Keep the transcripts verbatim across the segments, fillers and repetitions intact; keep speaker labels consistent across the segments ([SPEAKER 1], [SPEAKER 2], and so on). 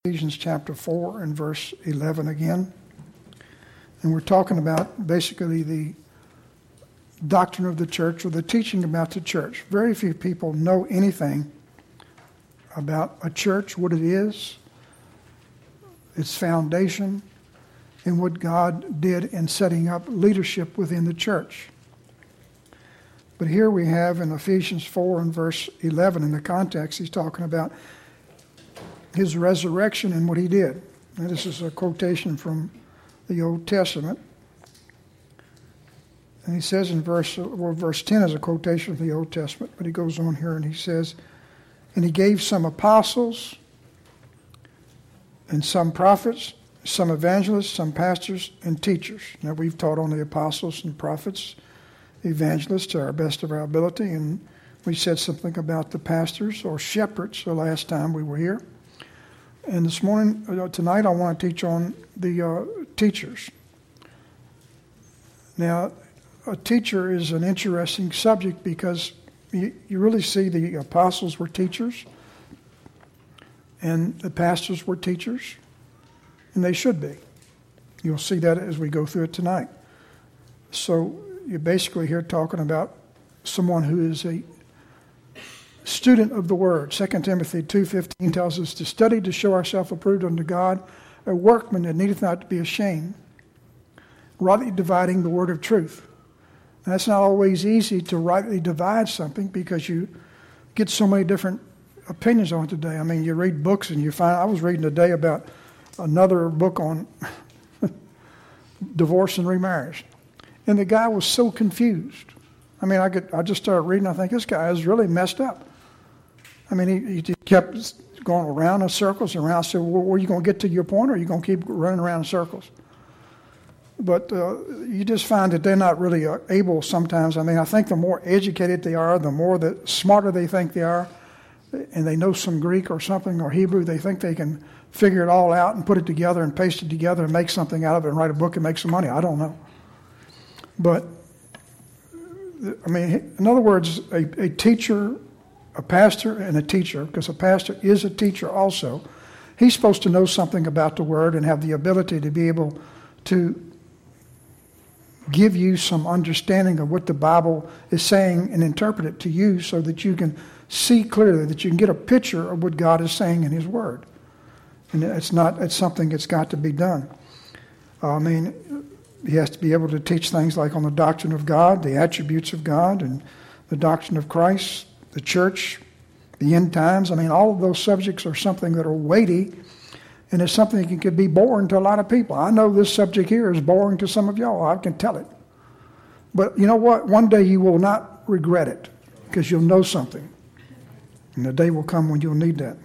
[SPEAKER 1] Ephesians chapter four and verse eleven again. And we're talking about basically the doctrine of the church or the teaching about the church. Very few people know anything about a church, what it is, its foundation, and what God did in setting up leadership within the church. But here we have in Ephesians four and verse eleven, in the context, he's talking about his resurrection and what he did. And this is a quotation from the Old Testament. And he says in verse, well, verse ten is a quotation from the Old Testament, but he goes on here and he says, and he gave some apostles and some prophets, some evangelists, some pastors, and teachers. Now, we've taught on the apostles and prophets, evangelists to our best of our ability, and we said something about the pastors or shepherds the last time we were here. And this morning, uh, tonight, I want to teach on the uh, teachers. Now, a teacher is an interesting subject because you, you really see the apostles were teachers and the pastors were teachers, and they should be. You'll see that as we go through it tonight. So you're basically here talking about someone who is a student of the Word. Second Timothy two fifteen tells us to study to show ourselves approved unto God, a workman that needeth not to be ashamed, rightly dividing the word of truth. And that's not always easy to rightly divide something because you get so many different opinions on it today. I mean, you read books and you find, I was reading today about another book on divorce and remarriage. And the guy was so confused. I mean, I could, I just started reading, I think this guy is really messed up. I mean, he, he kept going around in circles and around. I said, well, were you going to get to your point, or are you going to keep running around in circles? But uh, you just find that they're not really uh, able sometimes. I mean, I think the more educated they are, the more the smarter they think they are, and they know some Greek or something or Hebrew, they think they can figure it all out and put it together and paste it together and make something out of it and write a book and make some money. I don't know. But, I mean, in other words, a, a teacher, a pastor and a teacher, because a pastor is a teacher also, he's supposed to know something about the Word and have the ability to be able to give you some understanding of what the Bible is saying and interpret it to you so that you can see clearly, that you can get a picture of what God is saying in His Word. And it's not, it's something that's got to be done. I mean, he has to be able to teach things like on the doctrine of God, the attributes of God, and the doctrine of Christ, the church, the end times. I mean, all of those subjects are something that are weighty, and it's something that can be boring to a lot of people. I know this subject here is boring to some of y'all. I can tell it. But you know what? One day you will not regret it because you'll know something. And the day will come when you'll need that.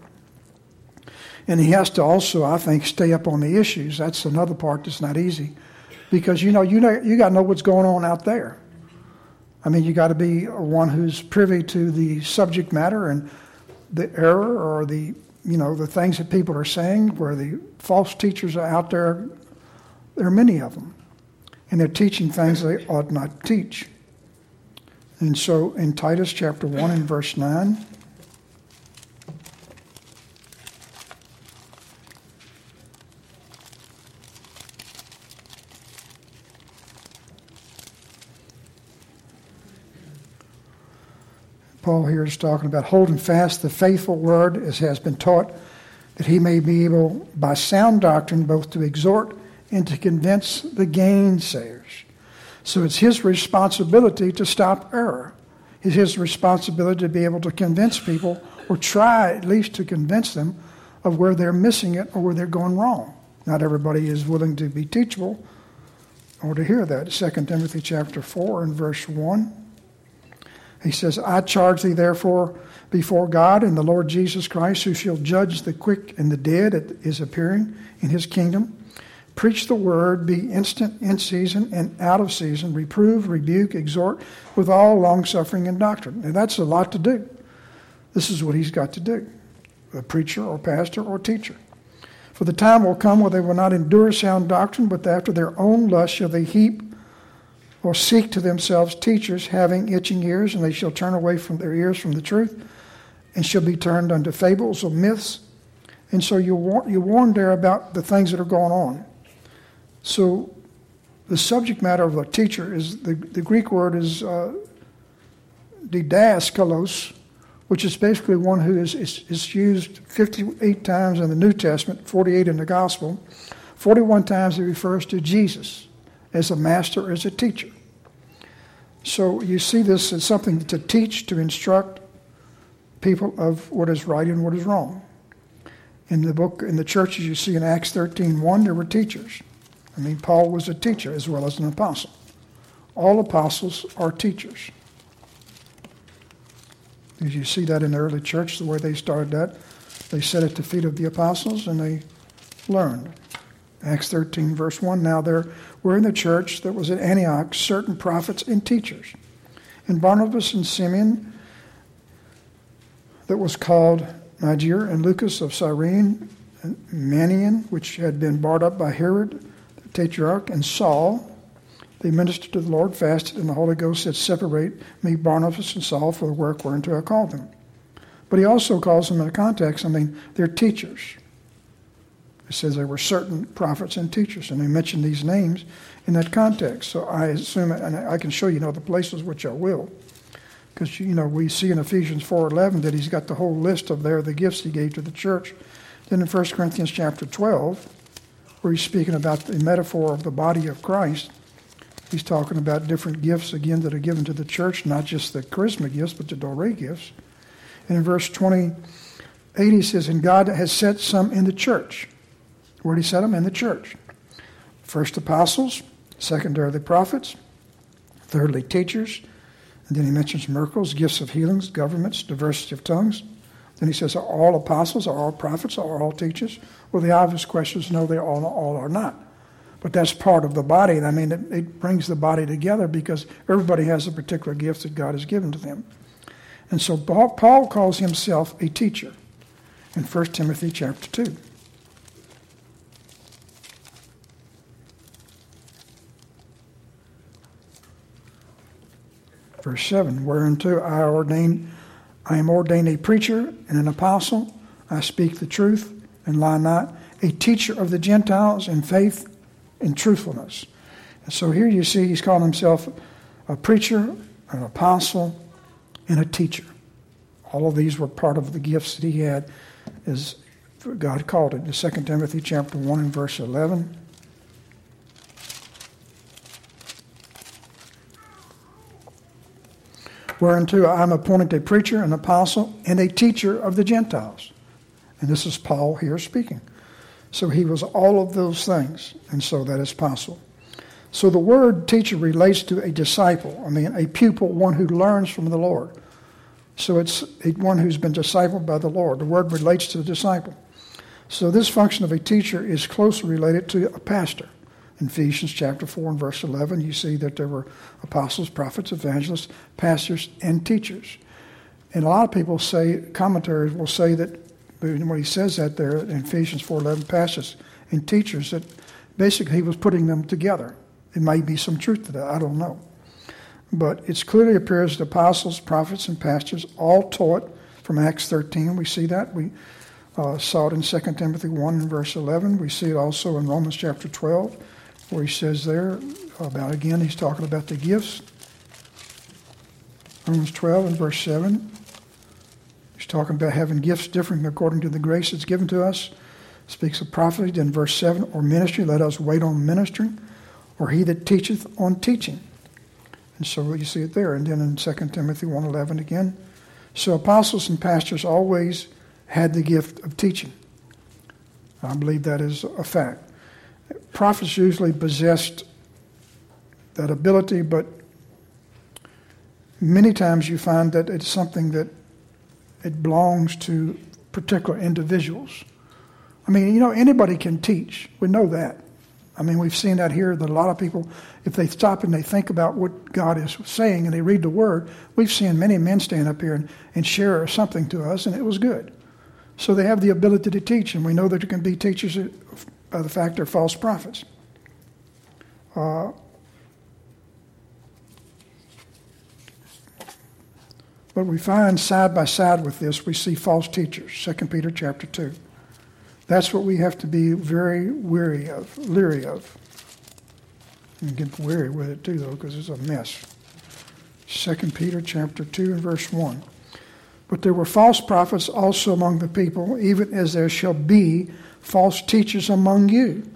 [SPEAKER 1] And he has to also, I think, stay up on the issues. That's another part that's not easy. Because, you know, you know, you got to know what's going on out there. I mean, you got to be one who's privy to the subject matter and the error or the, you know, the things that people are saying, where the false teachers are out there. There are many of them. And they're teaching things they ought not teach. And so in Titus chapter one and verse nine, Paul here is talking about holding fast the faithful word as has been taught, that he may be able by sound doctrine both to exhort and to convince the gainsayers. So it's his responsibility to stop error. It's his responsibility to be able to convince people, or try at least to convince them of where they're missing it or where they're going wrong. Not everybody is willing to be teachable or to hear that. Second Timothy chapter four and verse one. He says, I charge thee therefore before God and the Lord Jesus Christ, who shall judge the quick and the dead at his appearing in his kingdom. Preach the word, be instant in season and out of season, reprove, rebuke, exhort with all longsuffering and doctrine. And that's a lot to do. This is what he's got to do, a preacher or pastor or teacher. For the time will come where they will not endure sound doctrine, but after their own lust shall they heap or seek to themselves teachers having itching ears, and they shall turn away from their ears from the truth, and shall be turned unto fables or myths. And so you're, war- you're warned there about the things that are going on. So the subject matter of a teacher is, the, the Greek word is uh, didaskalos, which is basically one who is, is, is used fifty-eight times in the New Testament, forty-eight in the Gospel. forty-one times it refers to Jesus as a master, as a teacher. So you see this as something to teach, to instruct people of what is right and what is wrong. In the book, in the churches you see in Acts thirteen one, there were teachers. I mean, Paul was a teacher as well as an apostle. All apostles are teachers. Did you see that in the early church, the way they started that? They sat at the feet of the apostles and they learned. Acts thirteen, verse one, now there were in the church that was at Antioch certain prophets and teachers. And Barnabas and Simeon, that was called Niger, and Lucas of Cyrene, and Manaen, which had been brought up by Herod, the tetrarch, and Saul, they ministered to the Lord, fasted, and the Holy Ghost said, separate me, Barnabas and Saul, for the work whereunto I called them. But he also calls them in a context, I mean, they're teachers. It says there were certain prophets and teachers, and they mention these names in that context. So I assume, and I can show you, you know, the places which I will, because, you know, we see in Ephesians four eleven that he's got the whole list of there, the gifts he gave to the church. Then in First Corinthians chapter twelve, where he's speaking about the metaphor of the body of Christ, he's talking about different gifts, again, that are given to the church, not just the charisma gifts, but the Doré gifts. And in verse twenty-eight, he says, and God has set some in the church. Where did he set them? In the church. First apostles, secondarily prophets, thirdly teachers, and then he mentions miracles, gifts of healings, governments, diversity of tongues. Then he says, are all apostles, are all prophets, are all teachers? Well, the obvious question is no, they all, all are not. But that's part of the body. I mean, it, it brings the body together because everybody has a particular gift that God has given to them. And so Paul, Paul calls himself a teacher in First Timothy chapter two. Verse seven, whereunto I ordain, I am ordained a preacher and an apostle. I speak the truth and lie not, a teacher of the Gentiles in faith and truthfulness. And so here you see he's calling himself a preacher, an apostle, and a teacher. All of these were part of the gifts that he had, as God called it in Second Timothy chapter one and verse eleven. Whereunto I am appointed a preacher, an apostle, and a teacher of the Gentiles. And this is Paul here speaking. So he was all of those things, and so that is possible. So the word teacher relates to a disciple, I mean a pupil, one who learns from the Lord. So it's one who's been discipled by the Lord. The word relates to the disciple. So this function of a teacher is closely related to a pastor. In Ephesians chapter four and verse eleven, you see that there were apostles, prophets, evangelists, pastors, and teachers. And a lot of people say, commentaries will say that when he says that there in Ephesians four eleven, pastors and teachers, that basically he was putting them together. It may be some truth to that, I don't know. But it clearly appears that apostles, prophets, and pastors all taught from Acts thirteen. We see that. We uh, saw it in Second Timothy one and verse eleven. We see it also in Romans chapter twelve, where he says there about, again, he's talking about the gifts. Romans twelve and verse seven. He's talking about having gifts different according to the grace that's given to us. Speaks of prophecy. Then verse seven, or ministry, let us wait on ministering, or he that teacheth on teaching. And so you see it there. And then in Second Timothy one eleven again. So apostles and pastors always had the gift of teaching. I believe that is a fact. Prophets usually possessed that ability, but many times you find that it's something that it belongs to particular individuals. I mean, you know, anybody can teach. We know that. I mean, we've seen that here, that a lot of people, if they stop and they think about what God is saying and they read the Word, we've seen many men stand up here and, and share something to us, and it was good. So they have the ability to teach, and we know that there can be teachers by the fact they're false prophets. Uh, but we find side by side with this, we see false teachers. Second Peter chapter two. That's what we have to be very weary of, leery of. And get weary with it too, though, because it's a mess. Second Peter chapter two and verse one. But there were false prophets also among the people, even as there shall be false teachers among you,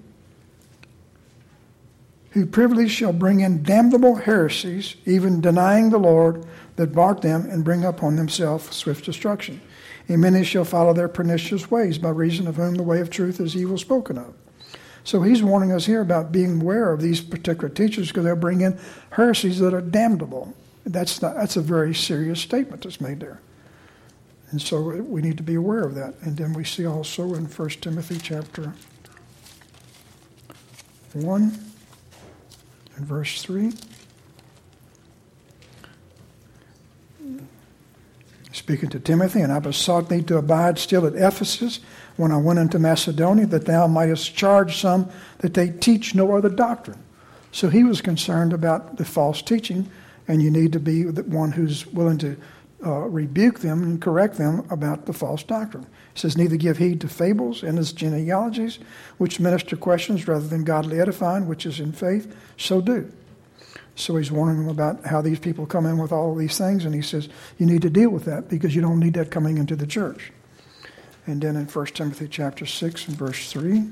[SPEAKER 1] who privily shall bring in damnable heresies, even denying the Lord that bought them, and bring upon themselves swift destruction. And many shall follow their pernicious ways, by reason of whom the way of truth is evil spoken of. So he's warning us here about being aware of these particular teachers, because they'll bring in heresies that are damnable. That's not, that's a very serious statement that's made there. And so we need to be aware of that. And then we see also in First Timothy chapter one and verse three. Speaking to Timothy, and I besought thee to abide still at Ephesus when I went into Macedonia, that thou mightest charge some that they teach no other doctrine. So he was concerned about the false teaching, and you need to be the one who's willing to uh, rebuke them and correct them about the false doctrine. He says, neither give heed to fables and his genealogies, which minister questions rather than godly edifying, which is in faith, so do. So he's warning them about how these people come in with all of these things, and he says, you need to deal with that, because you don't need that coming into the church. And then in First Timothy chapter six and verse three,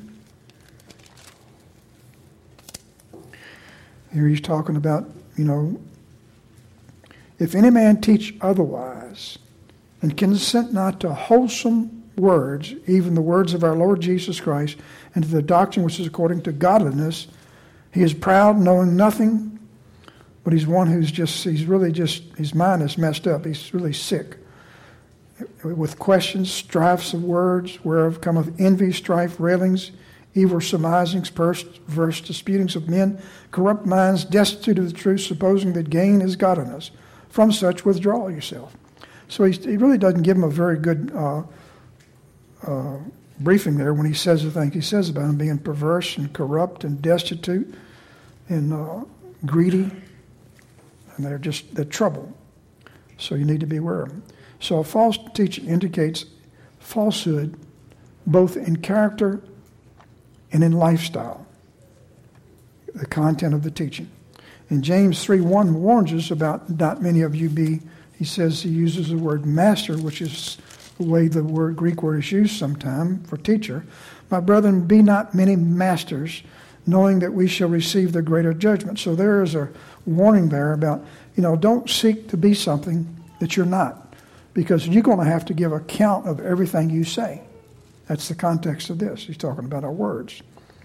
[SPEAKER 1] here he's talking about, you know, if any man teach otherwise, and consent not to wholesome words, even the words of our Lord Jesus Christ, and to the doctrine which is according to godliness, he is proud, knowing nothing, but he's one who's just, he's really just, his mind is messed up. He's really sick. With questions, strifes of words, whereof cometh envy, strife, railings, evil surmisings, perverse disputings of men, corrupt minds, destitute of the truth, supposing that gain is godliness. From such withdraw yourself. So he, he really doesn't give him a very good uh, uh, briefing there when he says the things he says about him being perverse and corrupt and destitute and uh, greedy. And they're just, they're trouble. So you need to be aware of them. So a false teaching indicates falsehood both in character and in lifestyle, the content of the teaching. And James three one warns us about not many of you be, he says he uses the word master, which is the way the word Greek word is used sometime for teacher. My brethren, be not many masters, knowing that we shall receive the greater judgment. So there is a warning there about, you know, don't seek to be something that you're not, because you're going to have to give account of everything you say. That's the context of this. He's talking about our words.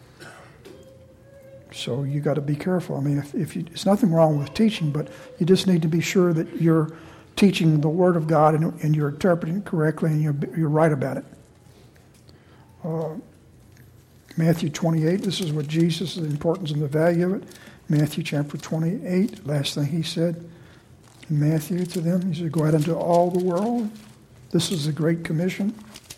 [SPEAKER 1] So you got to be careful. I mean, if, if you, there's nothing wrong with teaching, but you just need to be sure that you're teaching the Word of God and, and you're interpreting it correctly and you're, you're right about it. Uh, Matthew twenty-eight, this is what Jesus, the importance and the value of it. Matthew chapter twenty-eight, last thing he said in Matthew to them, he said, go out into all the world. This is the Great Commission.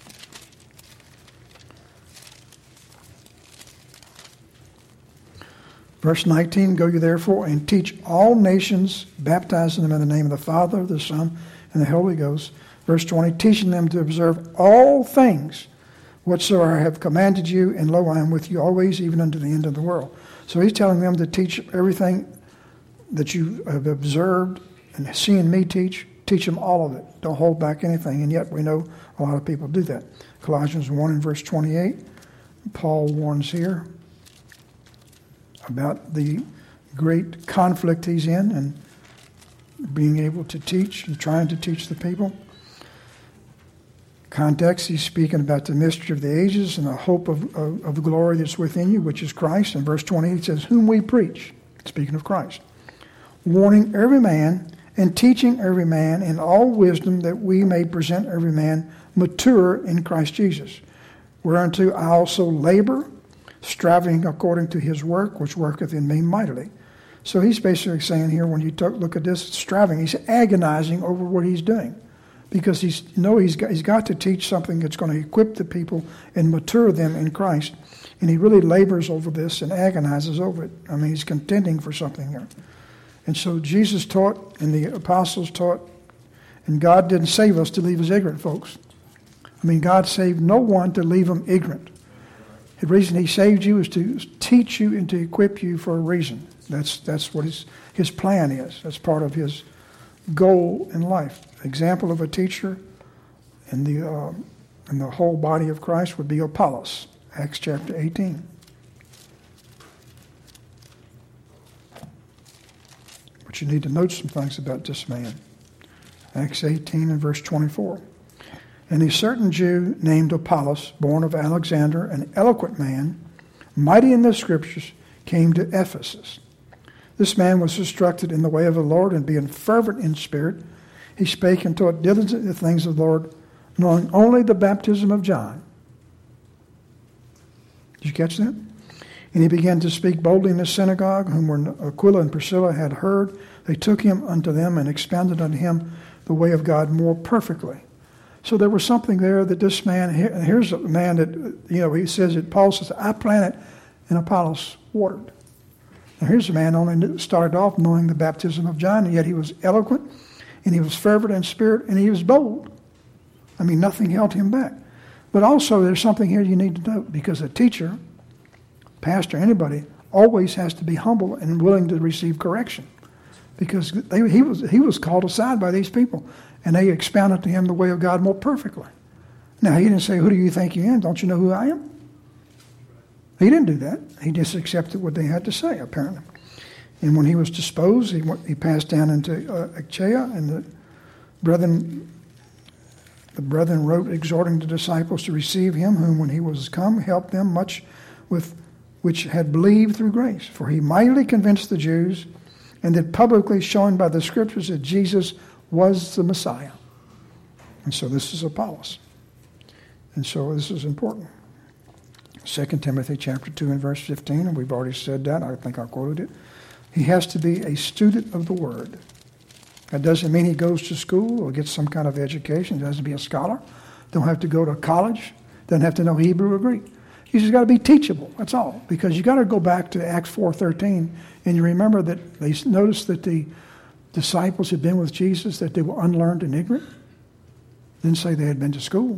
[SPEAKER 1] Verse nineteen, go you therefore and teach all nations, baptizing them in the name of the Father, the Son, and the Holy Ghost. Verse twenty, teaching them to observe all things whatsoever I have commanded you, and lo, I am with you always, even unto the end of the world. So he's telling them to teach everything that you have observed and seen me teach. Teach them all of it. Don't hold back anything. And yet we know a lot of people do that. Colossians one and verse twenty-eight, Paul warns here about the great conflict he's in and being able to teach and trying to teach the people. Context, he's speaking about the mystery of the ages and the hope of, of, of the glory that's within you, which is Christ. In verse twenty, he says, whom we preach, speaking of Christ, warning every man and teaching every man in all wisdom, that we may present every man mature in Christ Jesus. Whereunto I also labor, striving according to his work, which worketh in me mightily. So he's basically saying here, when you talk, look at this, striving, he's agonizing over what he's doing. Because he's you know he's got, he's got to teach something that's going to equip the people and mature them in Christ. And he really labors over this and agonizes over it. I mean, he's contending for something here. And so Jesus taught and the apostles taught, and God didn't save us to leave us ignorant, folks. I mean, God saved no one to leave them ignorant. The reason he saved you is to teach you and to equip you for a reason. That's that's what his, his plan is. That's part of his goal in life. Example of a teacher in the, uh, in the whole body of Christ would be Apollos, Acts chapter eighteen. But you need to note some things about this man. Acts eighteen and verse twenty-four. And a certain Jew named Apollos, born of Alexander, an eloquent man, mighty in the Scriptures, came to Ephesus. This man was instructed in the way of the Lord, and being fervent in spirit, he spake and taught diligently the things of the Lord, knowing only the baptism of John. Did you catch that? And he began to speak boldly in the synagogue, whom were Aquila and Priscilla had heard. They took him unto them and expounded unto him the way of God more perfectly. So there was something there that this man, here's a man that, you know, he says that Paul says, I planted and Apollos watered. Now here's a man only started off knowing the baptism of John, and yet he was eloquent, and he was fervent in spirit, and he was bold. I mean, nothing held him back. But also there's something here you need to note, because a teacher, pastor, anybody, always has to be humble and willing to receive correction. Because they, he was he was called aside by these people, and they expounded to him the way of God more perfectly. Now, he didn't say, who do you think you am? Don't you know who I am? He didn't do that. He just accepted what they had to say, apparently. And when he was disposed, he went, he passed down into uh, Achaia, and the brethren, the brethren wrote, exhorting the disciples to receive him, whom when he was come, helped them much with which had believed through grace. For he mightily convinced the Jews, and did publicly showing by the Scriptures that Jesus was the Messiah. And so this is Apollos. And so this is important. Second Timothy chapter two and verse fifteen, and we've already said that. I think I quoted it. He has to be a student of the Word. That doesn't mean he goes to school or gets some kind of education. He doesn't be a scholar. Don't have to go to college. Doesn't have to know Hebrew or Greek. He's just got to be teachable. That's all. Because you got to go back to Acts four thirteen, and you remember that they noticed that the disciples had been with Jesus, that they were unlearned and ignorant. Didn't say they had been to school.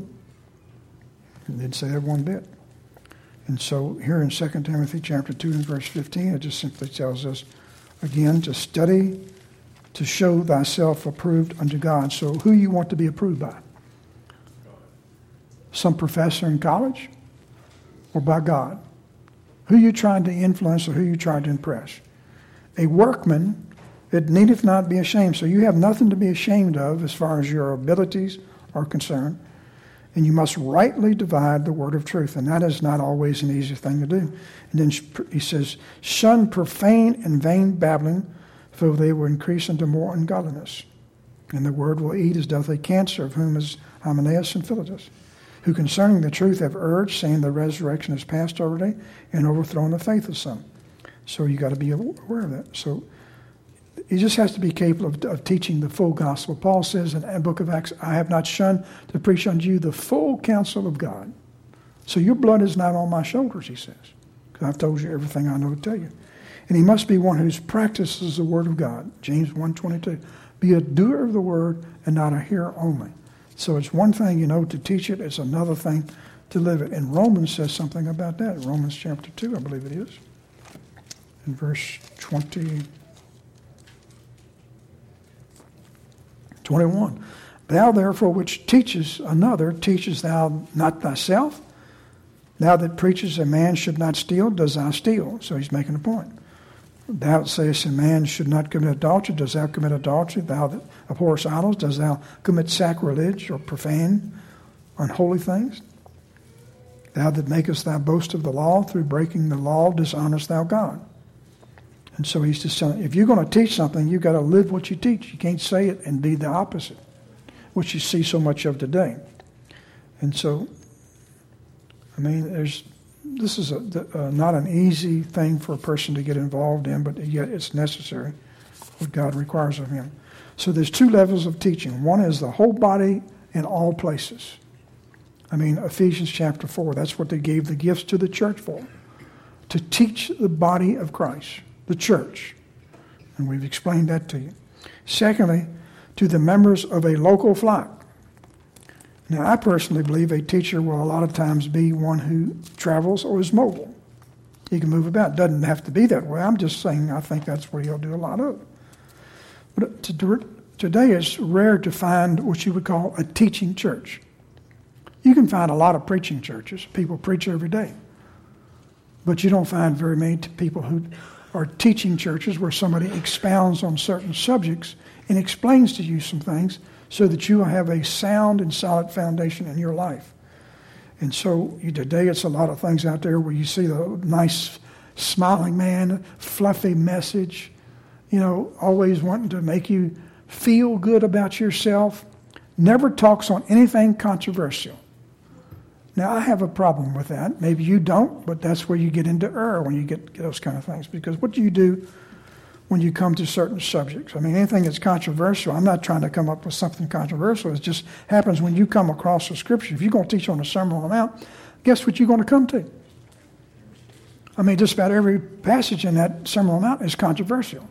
[SPEAKER 1] It didn't say that one bit. And so here in Second Timothy chapter two and verse fifteen, it just simply tells us, again, to study, to show thyself approved unto God. So who you want to be approved by? Some professor in college? Or by God? Who you trying to influence or who you trying to impress? A workman, it needeth not be ashamed. So you have nothing to be ashamed of as far as your abilities are concerned. And you must rightly divide the word of truth. And that is not always an easy thing to do. And then he says, shun profane and vain babbling, for they will increase into more ungodliness. And the word will eat as doth a cancer, of whom is Hymenaeus and Philetus, who concerning the truth have urged, saying the resurrection is past already, and overthrown the faith of some. So you got to be aware of that. So he just has to be capable of, of teaching the full gospel. Paul says in the book of Acts, I have not shunned to preach unto you the full counsel of God. So your blood is not on my shoulders, he says, because I've told you everything I know to tell you. And he must be one who practices the word of God. James one twenty-two. Be a doer of the word and not a hearer only. So it's one thing, you know, to teach it. It's another thing to live it. And Romans says something about that. Romans chapter two, I believe it is. In verse twenty, twenty-one. Thou therefore which teachest another, teachest thou not thyself? Thou that preachest a man should not steal, does thou steal? So he's making a point. Thou that sayest a man should not commit adultery, does thou commit adultery? Thou that abhorrest idols, does thou commit sacrilege or profane, unholy things? Thou that makest thy boast of the law, through breaking the law, dishonorest thou God. And so he's just saying, if you're going to teach something, you've got to live what you teach. You can't say it and be the opposite, which you see so much of today. And so, I mean, there's this is a, uh, not an easy thing for a person to get involved in, but yet it's necessary, what God requires of him. So there's two levels of teaching. One is the whole body in all places. I mean, Ephesians chapter four, that's what they gave the gifts to the church for, to teach the body of Christ, the church. And we've explained that to you. Secondly, to the members of a local flock. Now, I personally believe a teacher will a lot of times be one who travels or is mobile. He can move about. It doesn't have to be that way. I'm just saying I think that's what he'll do a lot of. But today it's rare to find what you would call a teaching church. You can find a lot of preaching churches. People preach every day. But you don't find very many people who are teaching churches where somebody expounds on certain subjects and explains to you some things so that you will have a sound and solid foundation in your life. And so today it's a lot of things out there where you see the nice smiling man, fluffy message, you know, always wanting to make you feel good about yourself, never talks on anything controversial. Now, I have a problem with that. Maybe you don't, but that's where you get into error when you get those kind of things. Because what do you do when you come to certain subjects? I mean, anything that's controversial, I'm not trying to come up with something controversial. It just happens when you come across a scripture. If you're going to teach on the Sermon on the Mount, guess what you're going to come to? I mean, just about every passage in that Sermon on the Mount is controversial.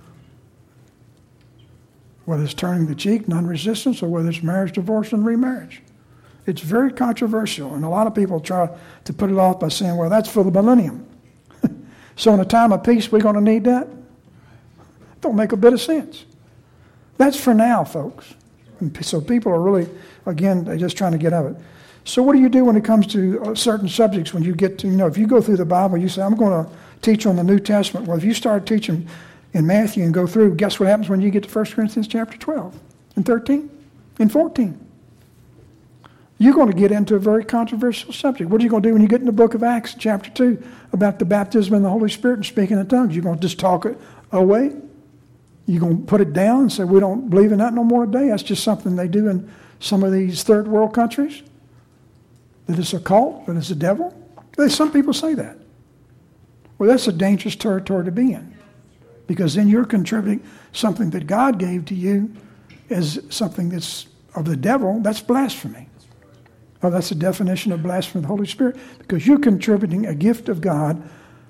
[SPEAKER 1] Whether it's turning the cheek, non-resistance, or whether it's marriage, divorce, and remarriage. It's very controversial, and a lot of people try to put it off by saying, well, that's for the millennium. So in a time of peace, we're going to need that? Don't make a bit of sense. That's for now, folks. And so people are really, again, they're just trying to get out of it. So what do you do when it comes to certain subjects when you get to, you know, if you go through the Bible, you say, I'm going to teach on the New Testament. Well, if you start teaching in Matthew and go through, guess what happens when you get to First Corinthians chapter twelve and thirteen and fourteen? You're going to get into a very controversial subject. What are you going to do when you get in the book of Acts, chapter two, about the baptism in the Holy Spirit and speaking in tongues? You're going to just talk it away? You're going to put it down and say, we don't believe in that no more today? That's just something they do in some of these third world countries? That it's a cult? That it's a devil? Some people say that. Well, that's a dangerous territory to be in. Because then you're contributing something that God gave to you as something that's of the devil. That's blasphemy. Oh, that's the definition of blasphemy of the Holy Spirit, because you're contributing a gift of God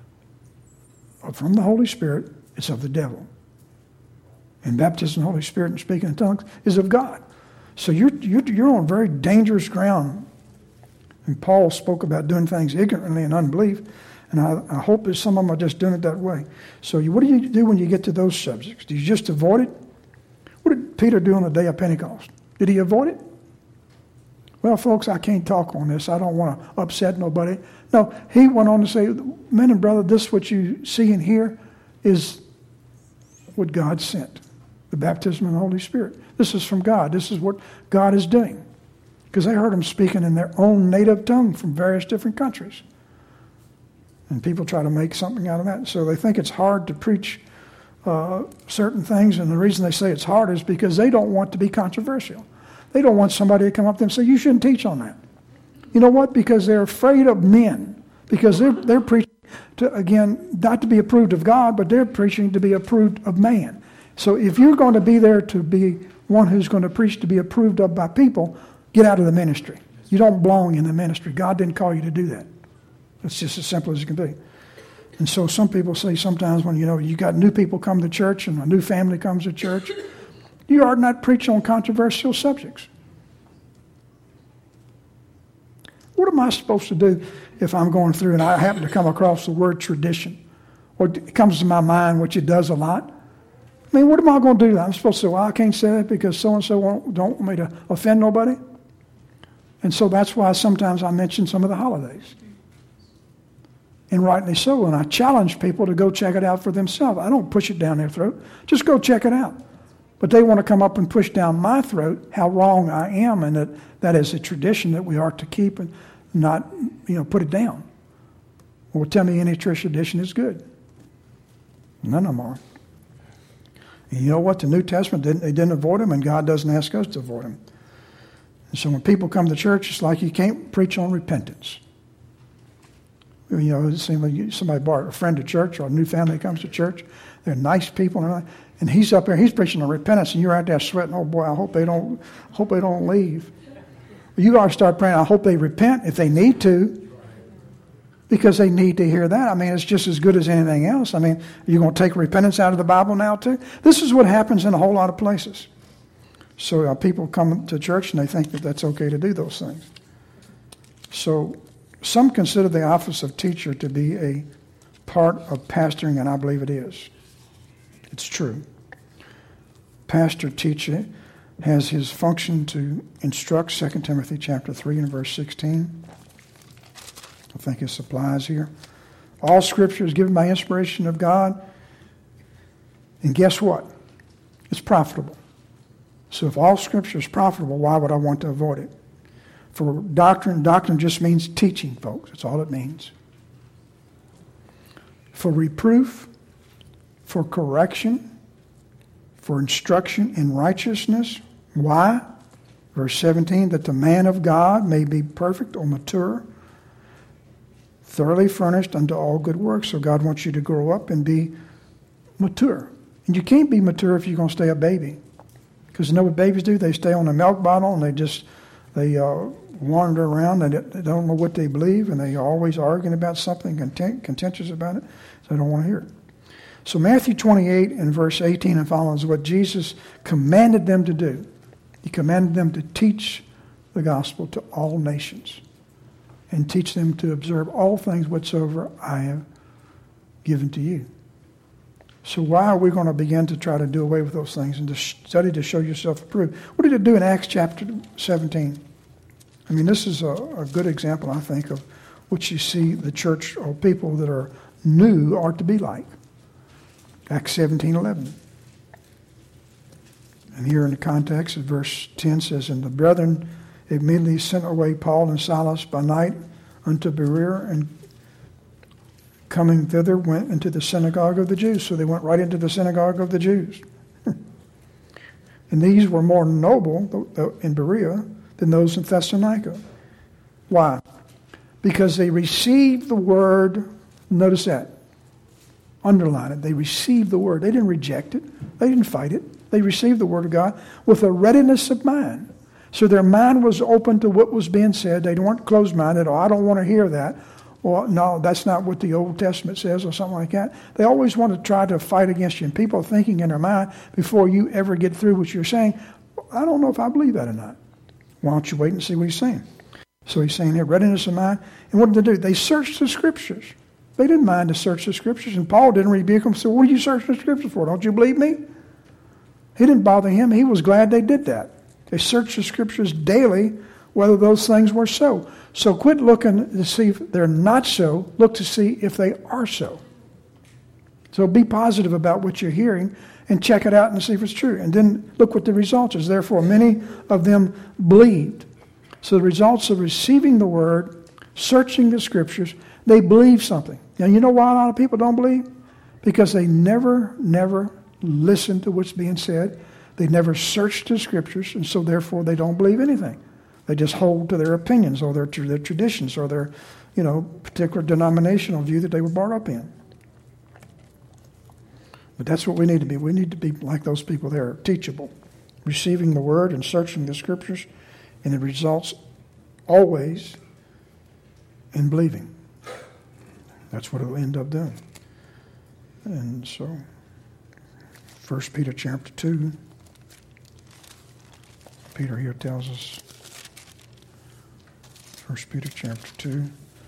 [SPEAKER 1] from the Holy Spirit. It's of the devil. And baptism in the Holy Spirit and speaking in tongues is of God. So you're, you're, you're on very dangerous ground. And Paul spoke about doing things ignorantly and unbelief, and I, I hope that some of them are just doing it that way. So you, what do you do when you get to those subjects? Do you just avoid it? What did Peter do on the day of Pentecost? Did he avoid it? Well, folks, I can't talk on this. I don't want to upset nobody. No, he went on to say, men and brother, this what you see and hear is what God sent. The baptism in the Holy Spirit. This is from God. This is what God is doing. Because they heard him speaking in their own native tongue from various different countries. And people try to make something out of that. So they think it's hard to preach uh, certain things. And the reason they say it's hard is because they don't want to be controversial. They don't want somebody to come up to them and say, you shouldn't teach on that. You know what? Because they're afraid of men. Because they're, they're preaching, to, again, not to be approved of God, but they're preaching to be approved of man. So if you're going to be there to be one who's going to preach to be approved of by people, get out of the ministry. You don't belong in the ministry. God didn't call you to do that. It's just as simple as it can be. And so some people say sometimes when, you know, you got new people come to church and a new family comes to church, you are not preaching on controversial subjects. What am I supposed to do if I'm going through and I happen to come across the word tradition? Or it comes to my mind, which it does a lot. I mean, what am I going to do? I'm supposed to say, well, I can't say that because so-and-so don't want me to offend nobody. And so that's why sometimes I mention some of the holidays. And rightly so. And I challenge people to go check it out for themselves. I don't push it down their throat. Just go check it out. But they want to come up and push down my throat how wrong I am, and that that is a tradition that we are to keep and not, you know, put it down. Well, tell me any tradition is good. None of them are. And you know what? The New Testament, didn't, they didn't avoid them, and God doesn't ask us to avoid them. And so when people come to church, it's like you can't preach on repentance. You know, it seems like somebody brought a friend to church or a new family comes to church. They're nice people, and and he's up there, he's preaching on repentance, and you're out there sweating. Oh boy, I hope they don't, hope they don't leave. You got to start praying. I hope they repent if they need to, because they need to hear that. I mean, it's just as good as anything else. I mean, you're going to take repentance out of the Bible now too. This is what happens in a whole lot of places. So uh, people come to church and they think that that's okay to do those things. So some consider the office of teacher to be a part of pastoring, and I believe it is. It's true. Pastor, teacher, has his function to instruct, Second Timothy chapter three and verse sixteen. I think this applies here. All Scripture is given by inspiration of God. And guess what? It's profitable. So if all Scripture is profitable, why would I want to avoid it? For doctrine, doctrine just means teaching, folks. That's all it means. For reproof, for correction, for instruction in righteousness. Why? Verse seventeen, that the man of God may be perfect or mature, thoroughly furnished unto all good works. So God wants you to grow up and be mature. And you can't be mature if you're going to stay a baby. Because you know what babies do? They stay on a milk bottle and they just, they uh, wander around and they don't know what they believe, and they're always arguing about something, content, contentious about it, so they don't want to hear it. So Matthew twenty-eight and verse eighteen and following is what Jesus commanded them to do. He commanded them to teach the gospel to all nations and teach them to observe all things whatsoever I have given to you. So why are we going to begin to try to do away with those things and to study to show yourself approved? What did it do in Acts chapter seventeen? I mean, this is a, a good example, I think, of what you see the church or people that are new are to be like. Acts seventeen eleven. And here in the context, verse ten says, and the brethren immediately sent away Paul and Silas by night unto Berea, and coming thither went into the synagogue of the Jews. So they went right into the synagogue of the Jews. And these were more noble in Berea than those in Thessalonica. Why? Because they received the word. Notice that. Underline it. They received the word. They didn't reject it. They didn't fight it. They received the word of God with a readiness of mind. So their mind was open to what was being said. They weren't closed-minded. Oh, I don't want to hear that. Well, no, that's not what the Old Testament says or something like that. They always want to try to fight against you. And people are thinking in their mind before you ever get through what you're saying, I don't know if I believe that or not. Why don't you wait and see what he's saying? So he's saying here, readiness of mind. And what did they do? They searched the Scriptures. They didn't mind to search the Scriptures. And Paul didn't rebuke them. So what do you search the Scriptures for? Don't you believe me? He didn't bother him. He was glad they did that. They searched the Scriptures daily whether those things were so. So quit looking to see if they're not so. Look to see if they are so. So be positive about what you're hearing and check it out and see if it's true. And then look what the results is. Therefore, many of them believed. So the results of receiving the word, searching the Scriptures, they believe something. Now, you know why a lot of people don't believe? Because they never, never listen to what's being said. They never search the Scriptures, and so therefore they don't believe anything. They just hold to their opinions or their, their traditions or their, you know, particular denominational view that they were brought up in. But that's what we need to be. We need to be like those people there, teachable, receiving the word and searching the Scriptures, and it results always in believing. That's what it'll end up doing. And so, First Peter chapter two, Peter here tells us, First Peter chapter two.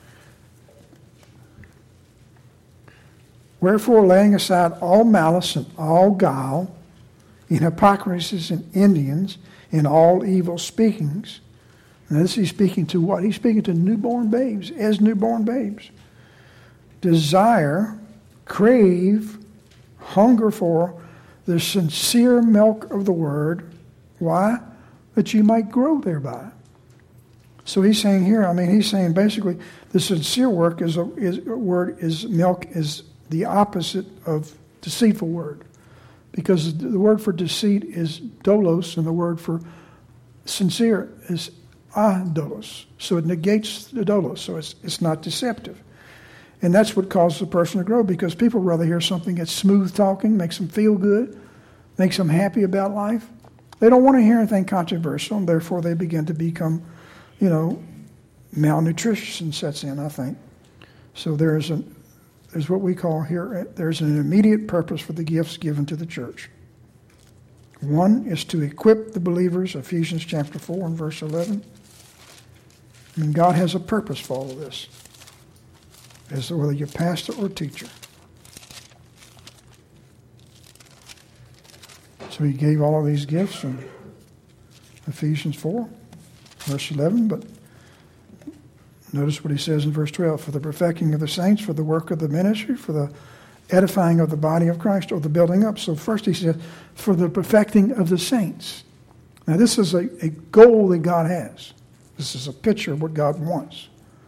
[SPEAKER 1] Wherefore, laying aside all malice and all guile, in hypocrisies and envyings, in all evil speakings. Now this he's speaking to what? He's speaking to newborn babes, as newborn babes. Desire, crave, hunger for the sincere milk of the word. Why? That you might grow thereby. So he's saying here, I mean, he's saying basically the sincere work is a, is a word is milk is the opposite of deceitful word. Because the word for deceit is dolos, and the word for sincere is adolos. So it negates the dolos, so it's it's not deceptive. And that's what causes a person to grow, because people rather hear something that's smooth talking, makes them feel good, makes them happy about life. They don't want to hear anything controversial, and therefore they begin to become, you know, malnutrition sets in, I think. So there's an there's what we call here, there's an immediate purpose for the gifts given to the church. One is to equip the believers, Ephesians chapter four and verse eleven. And God has a purpose for all of this, as to whether you're pastor or teacher. So he gave all of these gifts in Ephesians four, verse eleven, but notice what he says in verse twelve, for the perfecting of the saints, for the work of the ministry, for the edifying of the body of Christ, or the building up. So first he says, for the perfecting of the saints. Now this is a, a goal that God has. This is a picture of what God wants.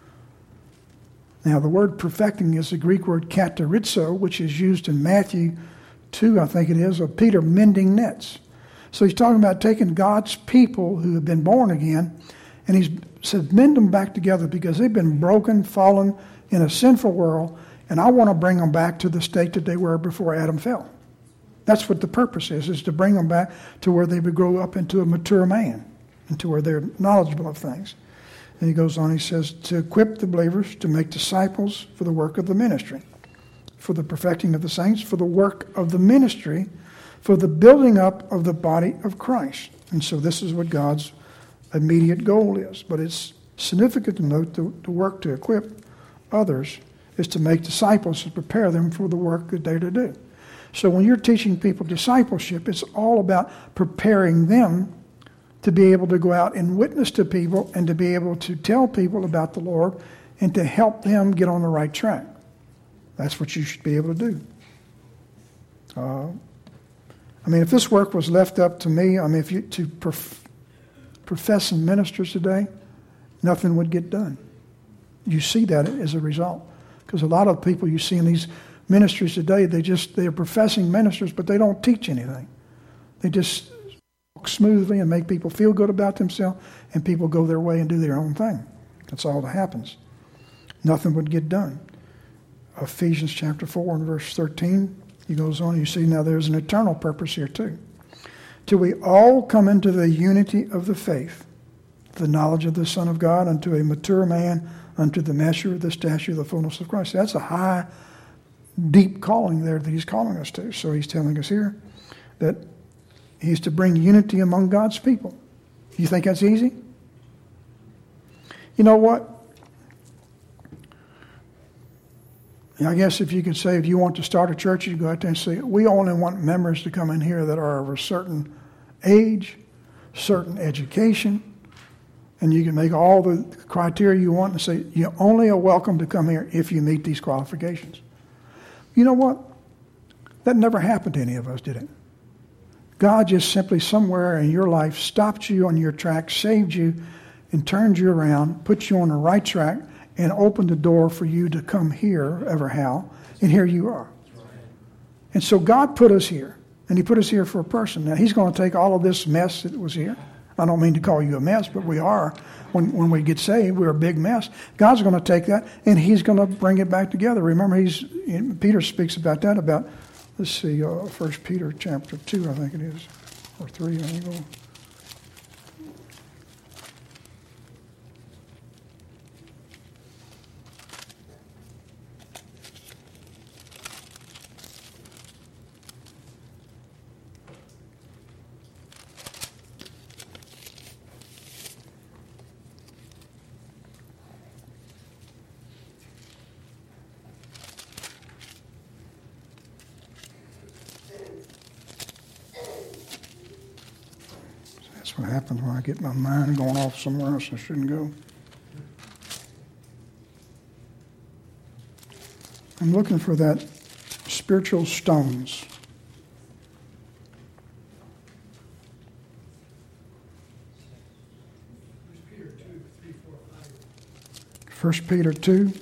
[SPEAKER 1] Now the word perfecting is the Greek word katerizo, which is used in Matthew two, I think it is, of Peter mending nets. So he's talking about taking God's people who have been born again, and he's said mend them back together because they've been broken, fallen in a sinful world, and I want to bring them back to the state that they were before Adam fell. That's what the purpose is, is to bring them back to where they would grow up into a mature man, into where they're knowledgeable of things. And he goes on, he says, to equip the believers to make disciples for the work of the ministry, for the perfecting of the saints, for the work of the ministry, for the building up of the body of Christ. And so this is what God's immediate goal is. But it's significant to note the, the work to equip others is to make disciples, to prepare them for the work that they're to do. So when you're teaching people discipleship, it's all about preparing them to be able to go out and witness to people and to be able to tell people about the Lord and to help them get on the right track. That's what you should be able to do. Uh, I mean, if this work was left up to me, I mean, if you to prof- professing ministers today, nothing would get done. You see that as a result. Because a lot of people you see in these ministries today, they just, they're professing ministers, but they don't teach anything. They just walk smoothly and make people feel good about themselves, and people go their way and do their own thing. That's all that happens. Nothing would get done. Ephesians chapter four and verse thirteen, he goes on, you see now there's an eternal purpose here too. Till we all come into the unity of the faith, the knowledge of the Son of God, unto a mature man, unto the measure of the stature of the fullness of Christ. That's a high, deep calling there that he's calling us to. So he's telling us here that he's to bring unity among God's people. You think that's easy? You know what? I guess if you could say, if you want to start a church, you go out there and say, we only want members to come in here that are of a certain age, certain education, and you can make all the criteria you want and say, you only are welcome to come here if you meet these qualifications. You know what? That never happened to any of us, did it? God just simply somewhere in your life stopped you on your track, saved you, and turned you around, put you on the right track, and opened the door for you to come here, ever how, and here you are. And so God put us here, and he put us here for a person. Now, he's going to take all of this mess that was here. I don't mean to call you a mess, but we are. When when we get saved, we're a big mess. God's going to take that, and he's going to bring it back together. Remember, he's Peter speaks about that, about, let's see, uh, First Peter chapter two, I think it is, or three, I think. What happens when I get my mind going off somewhere else I shouldn't go. I'm looking for that spiritual stones. First Peter two.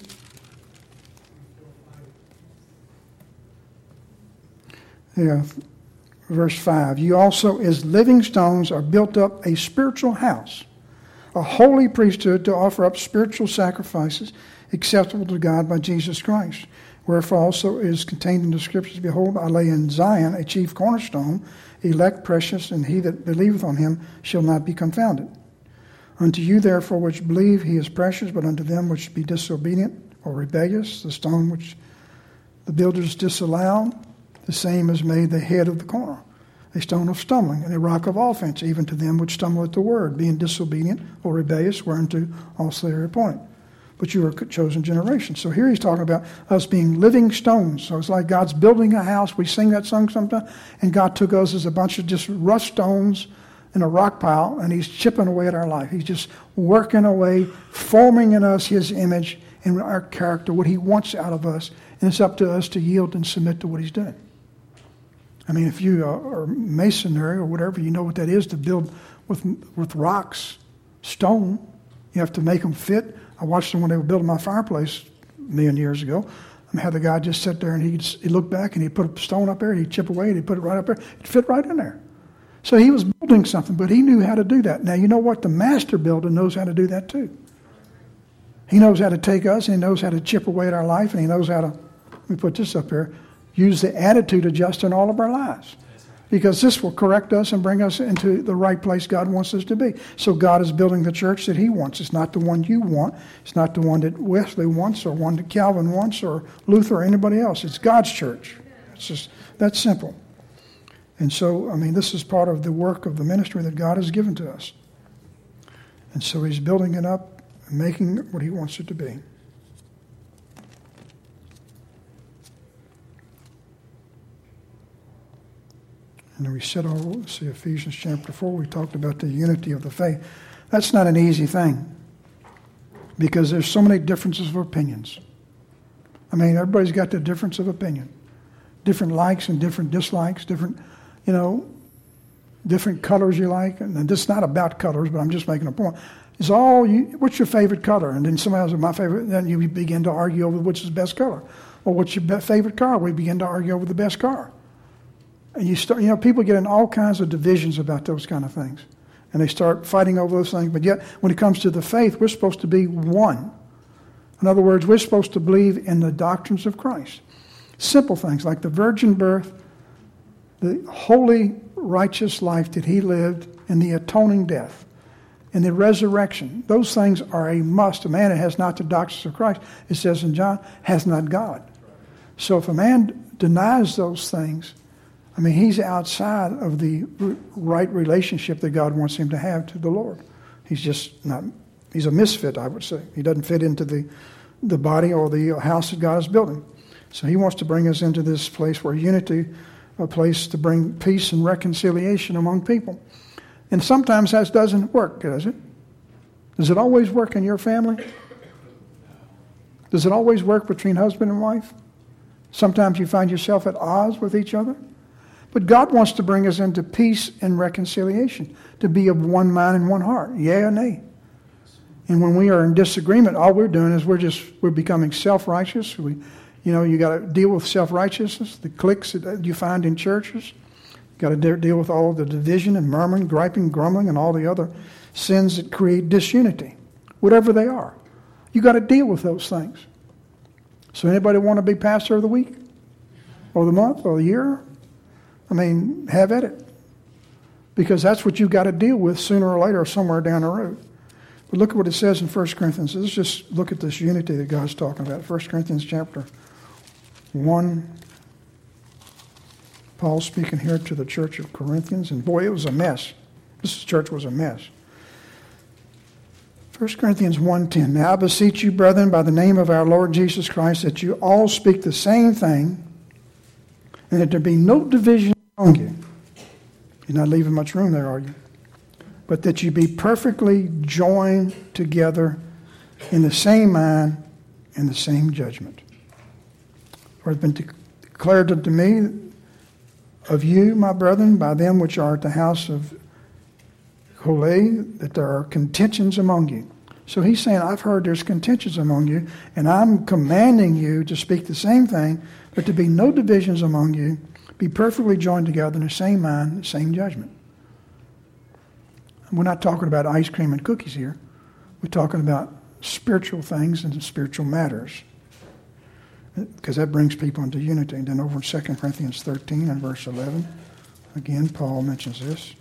[SPEAKER 1] Yeah. Verse five, you also as living stones are built up a spiritual house, a holy priesthood to offer up spiritual sacrifices acceptable to God by Jesus Christ. Wherefore also is contained in the Scriptures, behold, I lay in Zion a chief cornerstone, elect, precious, and he that believeth on him shall not be confounded. Unto you therefore which believe he is precious, but unto them which be disobedient or rebellious, the stone which the builders disallowed, the same is made the head of the corner. a stone of stumbling, and a rock of offense, even to them which stumble at the word, being disobedient or rebellious, whereunto also they are appointed. But you are a chosen generation. So here he's talking about us being living stones. So it's like God's building a house. We sing that song sometimes, and God took us as a bunch of just rough stones in a rock pile, and he's chipping away at our life. He's just working away, forming in us his image and our character, what he wants out of us. And it's up to us to yield and submit to what he's doing. I mean, if you are masonry or whatever, you know what that is, to build with with rocks, stone. You have to make them fit. I watched them when they were building my fireplace a million years ago. I had the guy just sit there, and he'd, he'd look back, and he'd put a stone up there, and he'd chip away, and he'd put it right up there. It'd fit right in there. So he was building something, but he knew how to do that. Now, you know what? The master builder knows how to do that too. He knows how to take us, and he knows how to chip away at our life, and he knows how to, let me put this up here, use the attitude adjust in all of our lives. Because this will correct us and bring us into the right place God wants us to be. So God is building the church that he wants. It's not the one you want. It's not the one that Wesley wants or one that Calvin wants or Luther or anybody else. It's God's church. It's just that simple. And so, I mean, this is part of the work of the ministry that God has given to us. And so he's building it up and making it what he wants it to be. And then we said, oh, let's see, Ephesians chapter four, we talked about the unity of the faith. That's not an easy thing because there's so many differences of opinions. I mean, everybody's got their difference of opinion. Different likes and different dislikes, different, you know, different colors you like. And this is not about colors, but I'm just making a point. It's all, you, what's your favorite color? And then somebody else, my favorite, then you begin to argue over which is the best color. Or what's your be- favorite car? We begin to argue over the best car. And you start, you know, people get in all kinds of divisions about those kind of things. And they start fighting over those things. But yet, when it comes to the faith, we're supposed to be one. In other words, we're supposed to believe in the doctrines of Christ. Simple things like the virgin birth, the holy, righteous life that he lived, and the atoning death, and the resurrection. Those things are a must. A man that has not the doctrines of Christ, it says in John, has not God. So if a man denies those things, I mean, he's outside of the right relationship that God wants him to have to the Lord. He's just not, he's a misfit, I would say. He doesn't fit into the, the body or the house that God is building. So he wants to bring us into this place where unity, a place to bring peace and reconciliation among people. And sometimes that doesn't work, does it? Does it always work in your family? Does it always work between husband and wife? Sometimes you find yourself at odds with each other. But God wants to bring us into peace and reconciliation, to be of one mind and one heart, yea or nay. And when we are in disagreement, all we're doing is we're just we're becoming self-righteous. We, you know, you got to deal with self-righteousness, the cliques that you find in churches. You got to de- deal with all the division and murmuring, griping, grumbling, and all the other sins that create disunity, whatever they are. You got to deal with those things. So, anybody want to be pastor of the week, or the month, or the year? I mean, have at it. Because that's what you've got to deal with sooner or later, somewhere down the road. But look at what it says in First Corinthians. Let's just look at this unity that God's talking about. First Corinthians chapter one. Paul's speaking here to the church of Corinthians. And boy, it was a mess. This church was a mess. First Corinthians one ten. Now I beseech you, brethren, by the name of our Lord Jesus Christ, that you all speak the same thing, and that there be no division among you. You're not leaving much room there, are you? But that you be perfectly joined together in the same mind and the same judgment. For it has been declared unto me of you, my brethren, by them which are at the house of Chloe, that there are contentions among you. So he's saying, I've heard there's contentions among you, and I'm commanding you to speak the same thing, but to be no divisions among you, be perfectly joined together in the same mind, the same judgment. We're not talking about ice cream and cookies here. We're talking about spiritual things and spiritual matters, because that brings people into unity. And then over in Second Corinthians thirteen and verse eleven, again, Paul mentions this.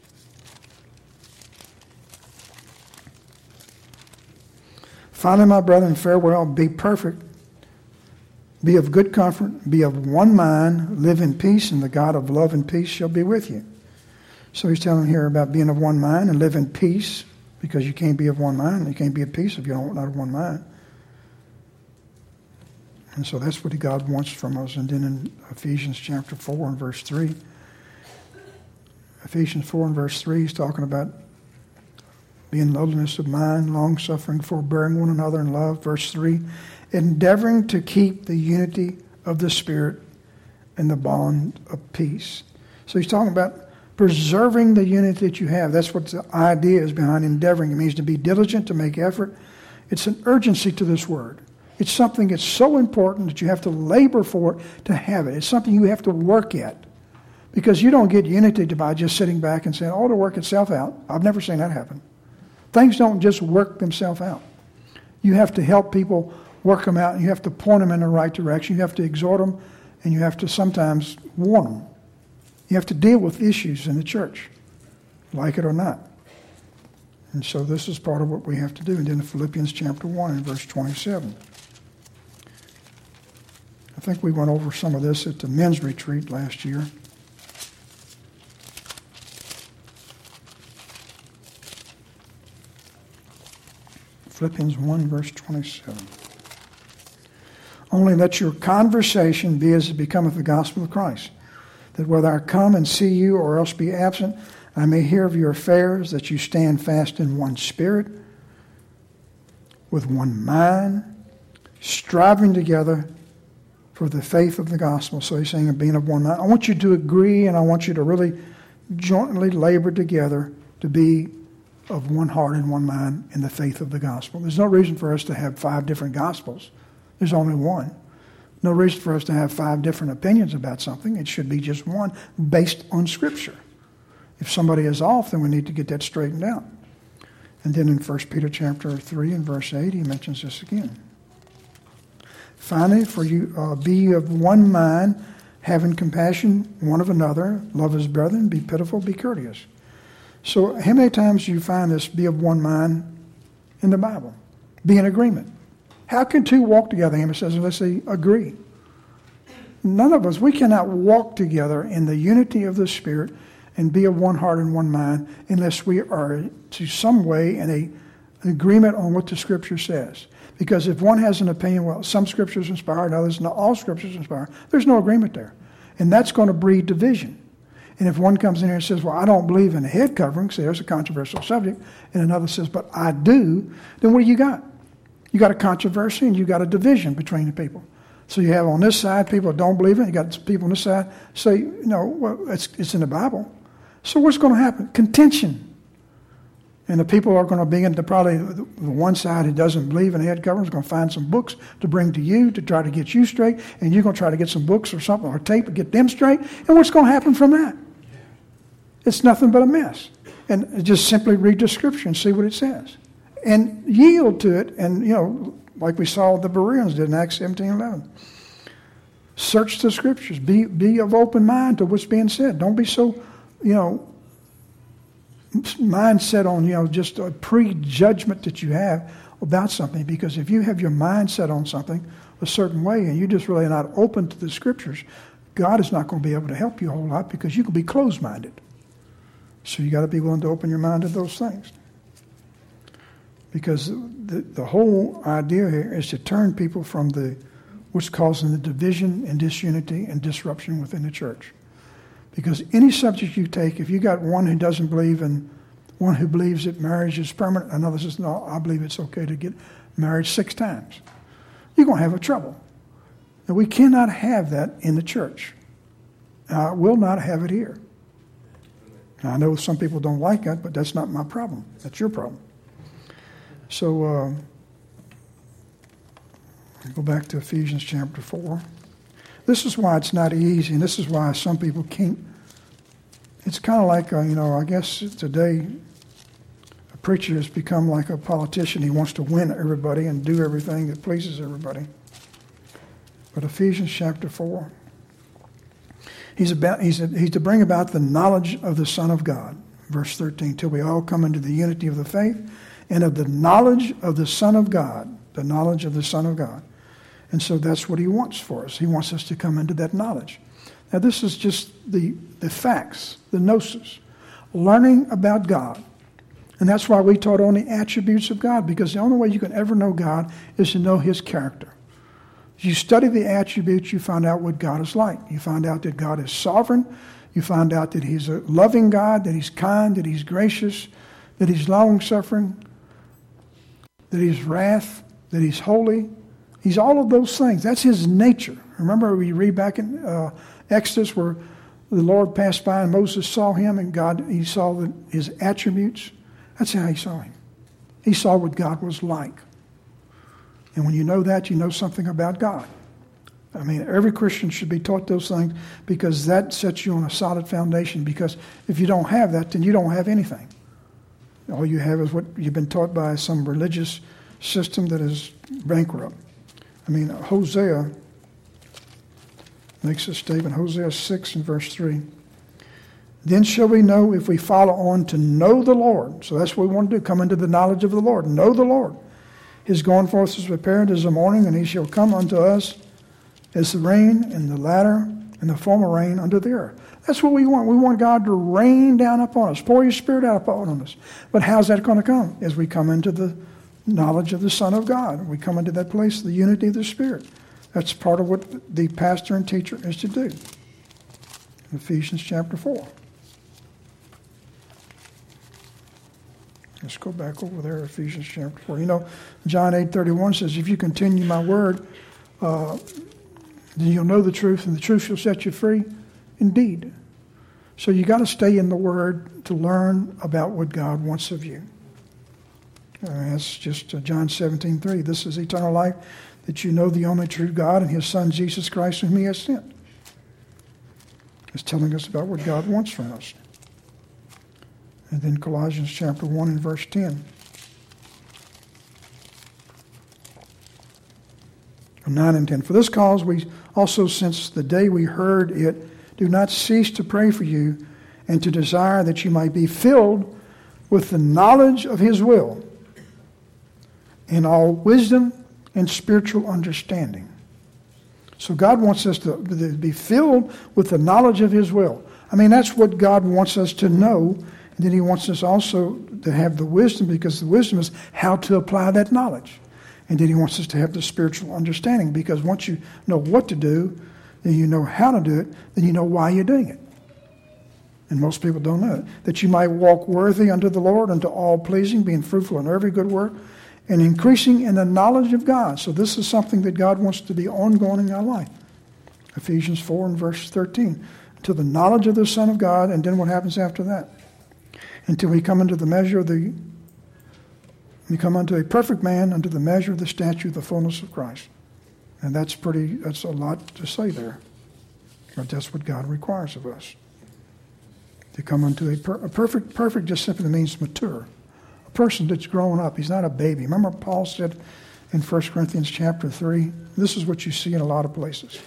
[SPEAKER 1] Finally, my brethren, farewell, be perfect, be of good comfort, be of one mind, live in peace, and the God of love and peace shall be with you. So he's telling here about being of one mind and live in peace, because you can't be of one mind. You can't be at peace if you're not of one mind. And so that's what God wants from us. And then in Ephesians chapter four and verse three, Ephesians four and verse three, he's talking about being lowliness of mind, long-suffering, forbearing one another in love. Verse three, endeavoring to keep the unity of the Spirit in the bond of peace. So he's talking about preserving the unity that you have. That's what the idea is behind endeavoring. It means to be diligent, to make effort. It's an urgency to this word. It's something that's so important that you have to labor for it to have it. It's something you have to work at. Because you don't get unity by just sitting back and saying, oh, it'll work itself out. I've never seen that happen. Things don't just work themselves out. You have to help people work them out, and you have to point them in the right direction. You have to exhort them, and you have to sometimes warn them. You have to deal with issues in the church, like it or not. And so this is part of what we have to do. And then in Philippians chapter one and verse twenty-seven. I think we went over some of this at the men's retreat last year. Philippians one, verse twenty-seven. Only let your conversation be as it becometh the gospel of Christ, that whether I come and see you or else be absent, I may hear of your affairs, that you stand fast in one spirit, with one mind, striving together for the faith of the gospel. So he's saying, being of one mind. I want you to agree, and I want you to really jointly labor together to be of one heart and one mind in the faith of the gospel. There's no reason for us to have five different gospels. There's only one. No reason for us to have five different opinions about something. It should be just one based on Scripture. If somebody is off, then we need to get that straightened out. And then in First Peter chapter three and verse eight, he mentions this again. Finally, for you uh, be of one mind, having compassion one of another, love as brethren, be pitiful, be courteous. So how many times do you find this, be of one mind, in the Bible? Be in agreement. How can two walk together? Amos says, unless they agree. None of us, we cannot walk together in the unity of the Spirit and be of one heart and one mind unless we are to some way in a, an agreement on what the Scripture says. Because if one has an opinion, well, some Scriptures inspired, others, not all Scriptures inspired, there's no agreement there. And that's going to breed division. And if one comes in here and says, well, I don't believe in a head covering, so there's a controversial subject, and another says, but I do, then what do you got? You got a controversy and you got a division between the people. So you have on this side people that don't believe it. You got people on this side say, no, well, it's, it's in the Bible. So what's going to happen? Contention. And the people are going to be in the probably the one side who doesn't believe in head covering is going to find some books to bring to you to try to get you straight. And you're going to try to get some books or something or tape to get them straight. And what's going to happen from that? It's nothing but a mess. And just simply read the Scripture and see what it says. And yield to it, and, you know, like we saw the Bereans did in Acts seventeen eleven. Search the Scriptures. Be be of open mind to what's being said. Don't be so, you know, mindset on, you know, just a prejudgment that you have about something. Because if you have your mind set on something a certain way and you're just really not open to the Scriptures, God is not going to be able to help you a whole lot because you can be closed-minded. So you got to be willing to open your mind to those things. Because the, the whole idea here is to turn people from the what's causing the division and disunity and disruption within the church. Because any subject you take, if you got one who doesn't believe in, one who believes that marriage is permanent, another says, no, I believe it's okay to get married six times, you're going to have a trouble. Now, we cannot have that in the church. I will not have it here. Now, I know some people don't like that, but that's not my problem. That's your problem. So, uh, go back to Ephesians chapter four. This is why it's not easy, and this is why some people can't. It's kind of like, uh, you know, I guess today a preacher has become like a politician. He wants to win everybody and do everything that pleases everybody. But Ephesians chapter four, he's about he's, he's to bring about the knowledge of the Son of God. Verse thirteen, till we all come into the unity of the faith and of the knowledge of the Son of God, the knowledge of the Son of God. And so that's what he wants for us. He wants us to come into that knowledge. Now, this is just the, the facts, the gnosis. learning about God. And that's why we taught on the attributes of God, because the only way you can ever know God is to know his character. If you study the attributes, you find out what God is like. You find out that God is sovereign. You find out that he's a loving God, that he's kind, that he's gracious, that he's long-suffering, that he's wrath, that he's holy. He's all of those things. That's his nature. Remember we read back in uh, Exodus where the Lord passed by and Moses saw him and God, he saw the, his attributes. That's how he saw him. He saw what God was like. And when you know that, you know something about God. I mean, every Christian should be taught those things because that sets you on a solid foundation. Because if you don't have that, then you don't have anything. All you have is what you've been taught by some religious system that is bankrupt. I mean, Hosea makes a statement, Hosea six and verse three. Then shall we know if we follow on to know the Lord. So that's what we want to do, come into the knowledge of the Lord. Know the Lord. His going forth is prepared as the morning, and he shall come unto us as the rain and the latter and the former rain unto the earth. That's what we want. We want God to rain down upon us, pour his Spirit out upon us. But how's that going to come? As we come into the knowledge of the Son of God. We come into that place, the unity of the Spirit. That's part of what the pastor and teacher is to do. Ephesians chapter four. Let's go back over there, Ephesians chapter four. You know, John eight thirty-one says, if you continue my word, uh, then you'll know the truth, and the truth shall set you free indeed. So you got to stay in the word to learn about what God wants of you. Uh, that's just uh, John seventeen three. This is eternal life, that you know the only true God and his Son, Jesus Christ, whom he has sent. It's telling us about what God wants from us. And then Colossians chapter one and verse ten. nine and ten. For this cause we also, since the day we heard it, do not cease to pray for you and to desire that you might be filled with the knowledge of his will in all wisdom and spiritual understanding. So God wants us to be filled with the knowledge of his will. I mean, that's what God wants us to know. And then he wants us also to have the wisdom, because the wisdom is how to apply that knowledge. And then he wants us to have the spiritual understanding, because once you know what to do, then you know how to do it, then you know why you're doing it. And most people don't know it. That you might walk worthy unto the Lord, unto all pleasing, being fruitful in every good work, and increasing in the knowledge of God. So this is something that God wants to be ongoing in our life. Ephesians four and verse thirteen. To the knowledge of the Son of God, and then what happens after that? Until we come into the measure of the We come unto a perfect man, unto the measure of the stature of the fullness of Christ. And that's pretty, that's a lot to say there. But that's what God requires of us. To come unto a, per, a perfect, perfect just simply means mature. A person that's grown up. He's not a baby. Remember Paul said in First Corinthians chapter three, this is what you see in a lot of places.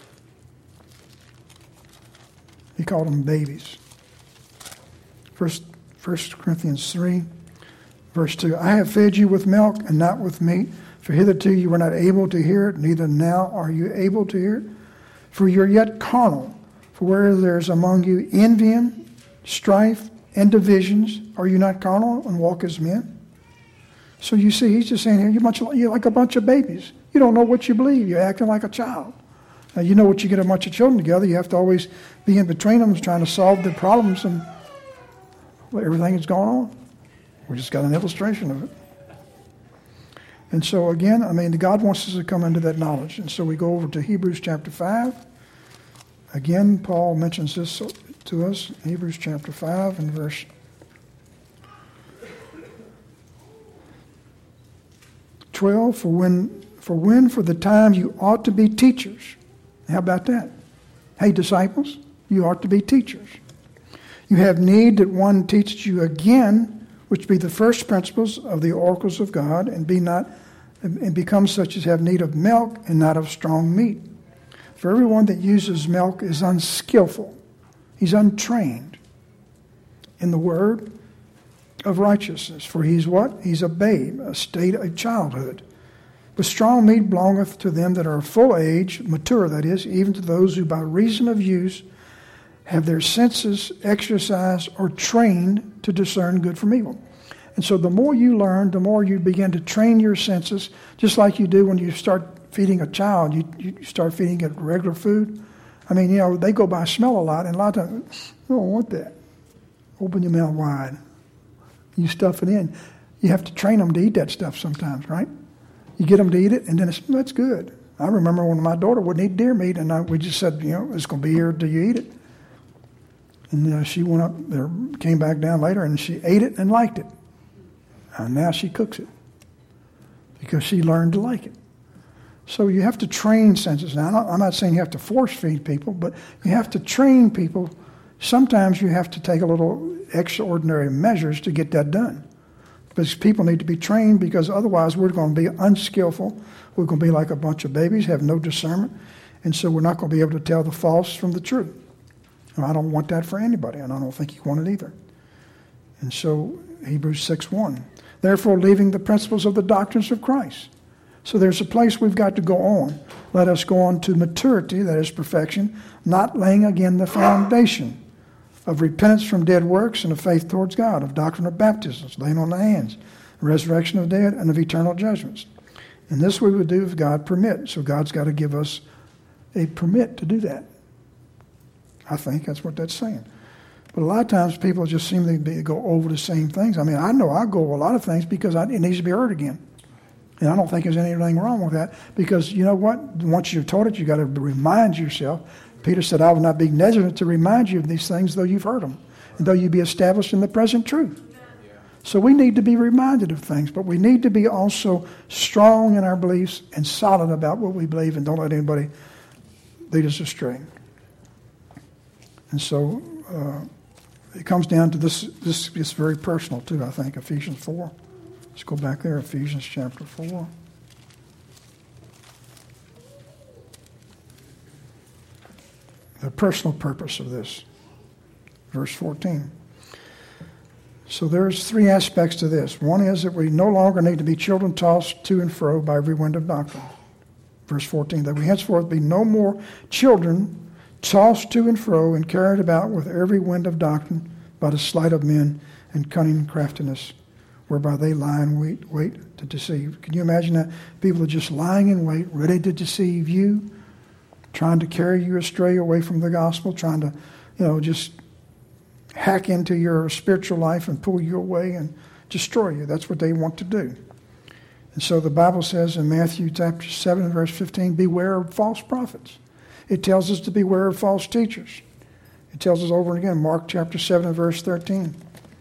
[SPEAKER 1] He called them babies. First, First Corinthians three. Verse two, I have fed you with milk and not with meat, for hitherto you were not able to hear it, neither now are you able to hear it. For you're yet carnal. For where there is among you envying, strife, and divisions, are you not carnal and walk as men? So you see, he's just saying here, you're, much, you're like a bunch of babies. You don't know what you believe. You're acting like a child. Now, you know what, you get a bunch of children together, you have to always be in between them trying to solve their problems, and well, everything is going on. We just got an illustration of it. And so again, I mean, God wants us to come into that knowledge. And so we go over to Hebrews chapter five. Again, Paul mentions this to us. Hebrews chapter five and verse twelve. For when, for when for the time you ought to be teachers. How about that? Hey, disciples, you ought to be teachers. You have need that one teaches you again, which be the first principles of the oracles of God, and be not and become such as have need of milk and not of strong meat. For everyone that uses milk is unskillful. He's untrained in the word of righteousness. For he's what? He's a babe, a state of childhood. But strong meat belongeth to them that are full age, mature that is, even to those who by reason of use have their senses exercised or trained to discern good from evil. And so the more you learn, the more you begin to train your senses, just like you do when you start feeding a child. You, you start feeding it regular food. I mean, you know, they go by smell a lot, and a lot of times, you don't want that. Open your mouth wide. You stuff it in. You have to train them to eat that stuff sometimes, right? You get them to eat it, and then it's, that's good. I remember when my daughter wouldn't eat deer meat, and I, we just said, you know, it's going to be here till you eat it. And uh, she went up there, came back down later, and she ate it and liked it. And now she cooks it because she learned to like it. So you have to train senses. Now, I'm not, I'm not saying you have to force feed people, but you have to train people. Sometimes you have to take a little extraordinary measures to get that done. Because people need to be trained, because otherwise we're going to be unskillful. We're going to be like a bunch of babies, have no discernment. And so we're not going to be able to tell the false from the true. And I don't want that for anybody, and I don't think you want it either. And so Hebrews six one. Therefore, leaving the principles of the doctrines of Christ. So there's a place we've got to go on. Let us go on to maturity, that is perfection, not laying again the foundation of repentance from dead works and of faith towards God, of doctrine of baptisms, laying on the hands, resurrection of dead, and of eternal judgments. And this we would do if God permit. So God's got to give us a permit to do that. I think that's what that's saying. But a lot of times people just seem to be, go over the same things. I mean, I know I go over a lot of things because I, it needs to be heard again. And I don't think there's anything wrong with that, because you know what? Once you've taught it, you've got to remind yourself. Peter said, I will not be negligent to remind you of these things, though you've heard them, and though you be established in the present truth. Yeah. So we need to be reminded of things, but we need to be also strong in our beliefs and solid about what we believe, and don't let anybody lead us astray. And so uh, it comes down to this, this is very personal too, I think, Ephesians four. Let's go back there, Ephesians chapter four. The personal purpose of this. Verse fourteen. So there's three aspects to this. One is that we no longer need to be children tossed to and fro by every wind of doctrine. Verse fourteen, that we henceforth be no more children tossed to and fro and carried about with every wind of doctrine by the sleight of men and cunning craftiness, whereby they lie in wait, wait to deceive. Can you imagine that? People are just lying in wait, ready to deceive you, trying to carry you astray away from the gospel, trying to, you know, just hack into your spiritual life and pull you away and destroy you. That's what they want to do. And so the Bible says in Matthew chapter seven, verse fifteen, beware of false prophets. It tells us to beware of false teachers. It tells us over and again, Mark chapter seven, verse thirteen.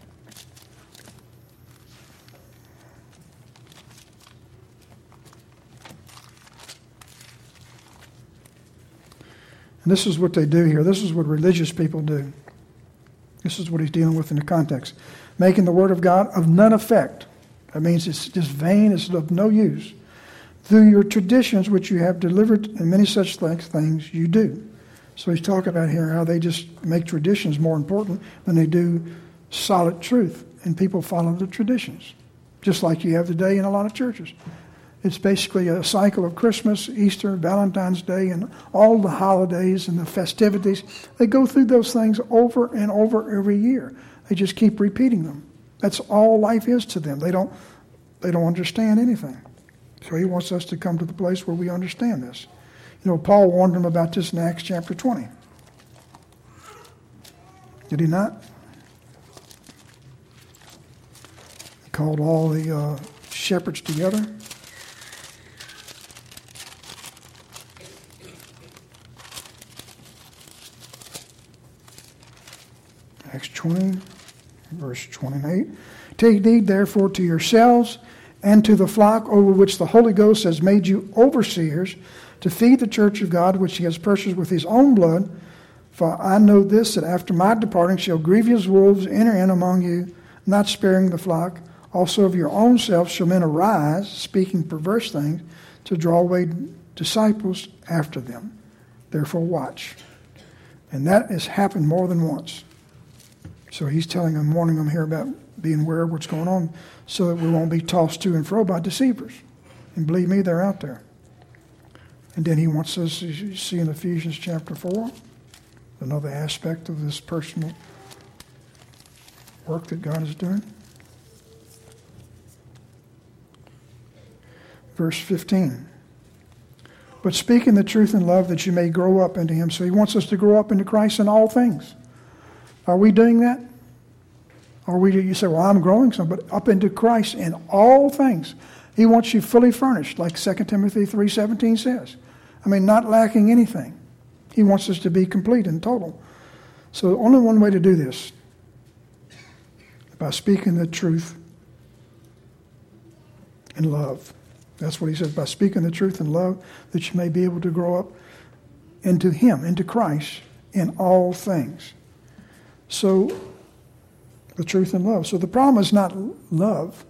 [SPEAKER 1] And this is what they do here. This is what religious people do. This is what he's dealing with in the context. Making the word of God of none effect. That means it's just vain, it's of no use. Through your traditions which you have delivered, and many such things you do. So he's talking about here how they just make traditions more important than they do solid truth. And people follow the traditions. Just like you have today in a lot of churches. It's basically a cycle of Christmas, Easter, Valentine's Day, and all the holidays and the festivities. They go through those things over and over every year. They just keep repeating them. That's all life is to them. They don't, they don't understand anything. So he wants us to come to the place where we understand this. You know, Paul warned them about this in Acts chapter twenty. Did he not? He called all the uh, shepherds together. Acts twenty, verse twenty-eight. Take heed, therefore, to yourselves and to the flock over which the Holy Ghost has made you overseers, to feed the church of God, which he has purchased with his own blood. For I know this, that after my departing shall grievous wolves enter in among you, not sparing the flock. Also of your own selves shall men arise, speaking perverse things, to draw away disciples after them. Therefore watch. And that has happened more than once. So he's telling them, warning them here about being aware of what's going on so that we won't be tossed to and fro by deceivers. And believe me, they're out there. And then he wants us, you see in Ephesians chapter four, Another aspect of this personal work that God is doing. Verse fifteen. But speaking the truth in love, that you may grow up into him. So he wants us to grow up into Christ in all things. Are we doing that? Or we, you say, well, I'm growing some, but up into Christ in all things. He wants you fully furnished, like Second Timothy three seventeen says. I mean, not lacking anything. He wants us to be complete and total. So only one way to do this, by speaking the truth in love. That's what he says, by speaking the truth in love, that you may be able to grow up into him, into Christ, in all things. So, the truth in love. So the problem is not love.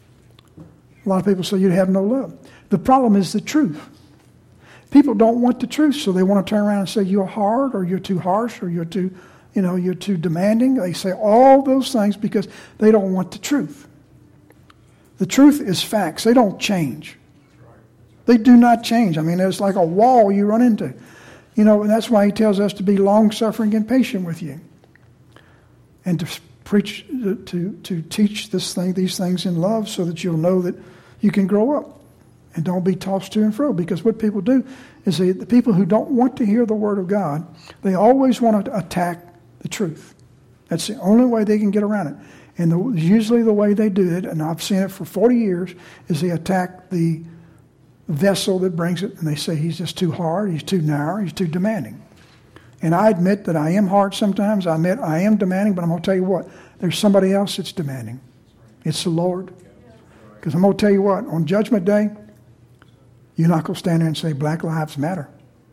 [SPEAKER 1] A lot of people say you have no love. The problem is the truth. People don't want the truth, so they want to turn around and say you're hard, or you're too harsh, or you're too, you know, you're too demanding. They say all those things because they don't want the truth. The truth is facts. They don't change. They do not change. I mean, it's like a wall you run into. You know, and that's why he tells us to be long-suffering and patient with you. And to preach, to, to teach this thing, these things in love, so that you'll know that you can grow up. And don't be tossed to and fro. Because what people do is they, the people who don't want to hear the Word of God, they always want to attack the truth. That's the only way they can get around it. And the, usually the way they do it, and I've seen it for forty years, is they attack the vessel that brings it, and they say he's just too hard, he's too narrow, he's too demanding. And I admit that I am hard sometimes. I admit I am demanding, but I'm going to tell you what, there's somebody else that's demanding. It's the Lord. Because I'm going to tell you what, on Judgment Day, you're not going to stand there and say Black Lives Matter.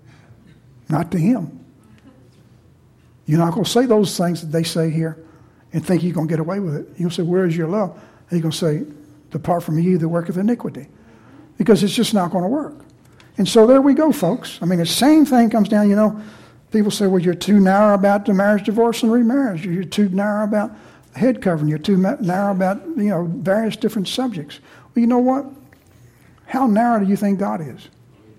[SPEAKER 1] Not to him. You're not going to say those things that they say here and think you're going to get away with it. You'll say, where is your love? And you're going to say, depart from me, you that worketh iniquity. Because it's just not going to work. And so there we go, folks. I mean, the same thing comes down, you know, people say, well, you're too narrow about the marriage, divorce, and remarriage. You're too narrow about head covering. You're too narrow about, you know, various different subjects. Well, you know what? How narrow do you think God is?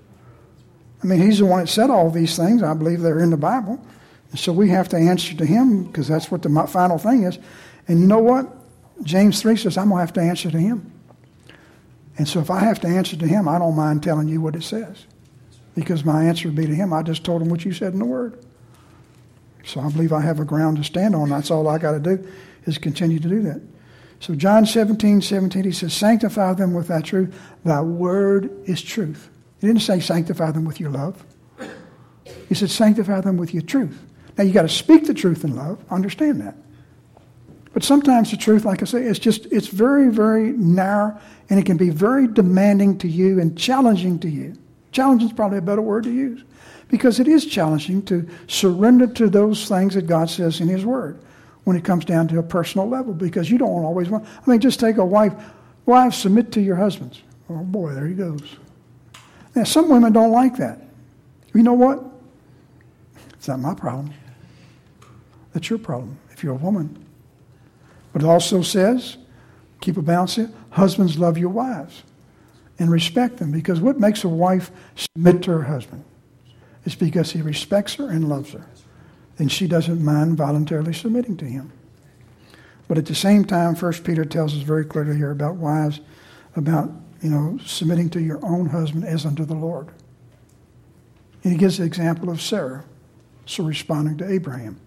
[SPEAKER 1] I mean, he's the one that said all these things. I believe they're in the Bible. And so we have to answer to him, because that's what the final thing is. And you know what? James three says, I'm going to have to answer to him. And so if I have to answer to him, I don't mind telling you what it says. Because my answer would be to him, I just told him what you said in the Word. So I believe I have a ground to stand on. That's all I got to do, is continue to do that. So John seventeen, seventeen, he says, sanctify them with thy truth. Thy word is truth. He didn't say sanctify them with your love. He said sanctify them with your truth. Now you got to speak the truth in love. Understand that. But sometimes the truth, like I say, it's just, it's very, very narrow, and it can be very demanding to you and challenging to you. Challenging is probably a better word to use, because it is challenging to surrender to those things that God says in his Word when it comes down to a personal level, because you don't always want, I mean, just take a wife. Wives, submit to your husbands. Oh boy, there he goes. Now, some women don't like that. You know what? It's not my problem. That's your problem if you're a woman. But it also says, keep a balance here, husbands, love your wives and respect them. Because what makes a wife submit to her husband? It's because he respects her and loves her. And she doesn't mind voluntarily submitting to him. But at the same time, First Peter tells us very clearly here about wives, about, you know, submitting to your own husband as unto the Lord. And he gives the example of Sarah, so responding to Abraham.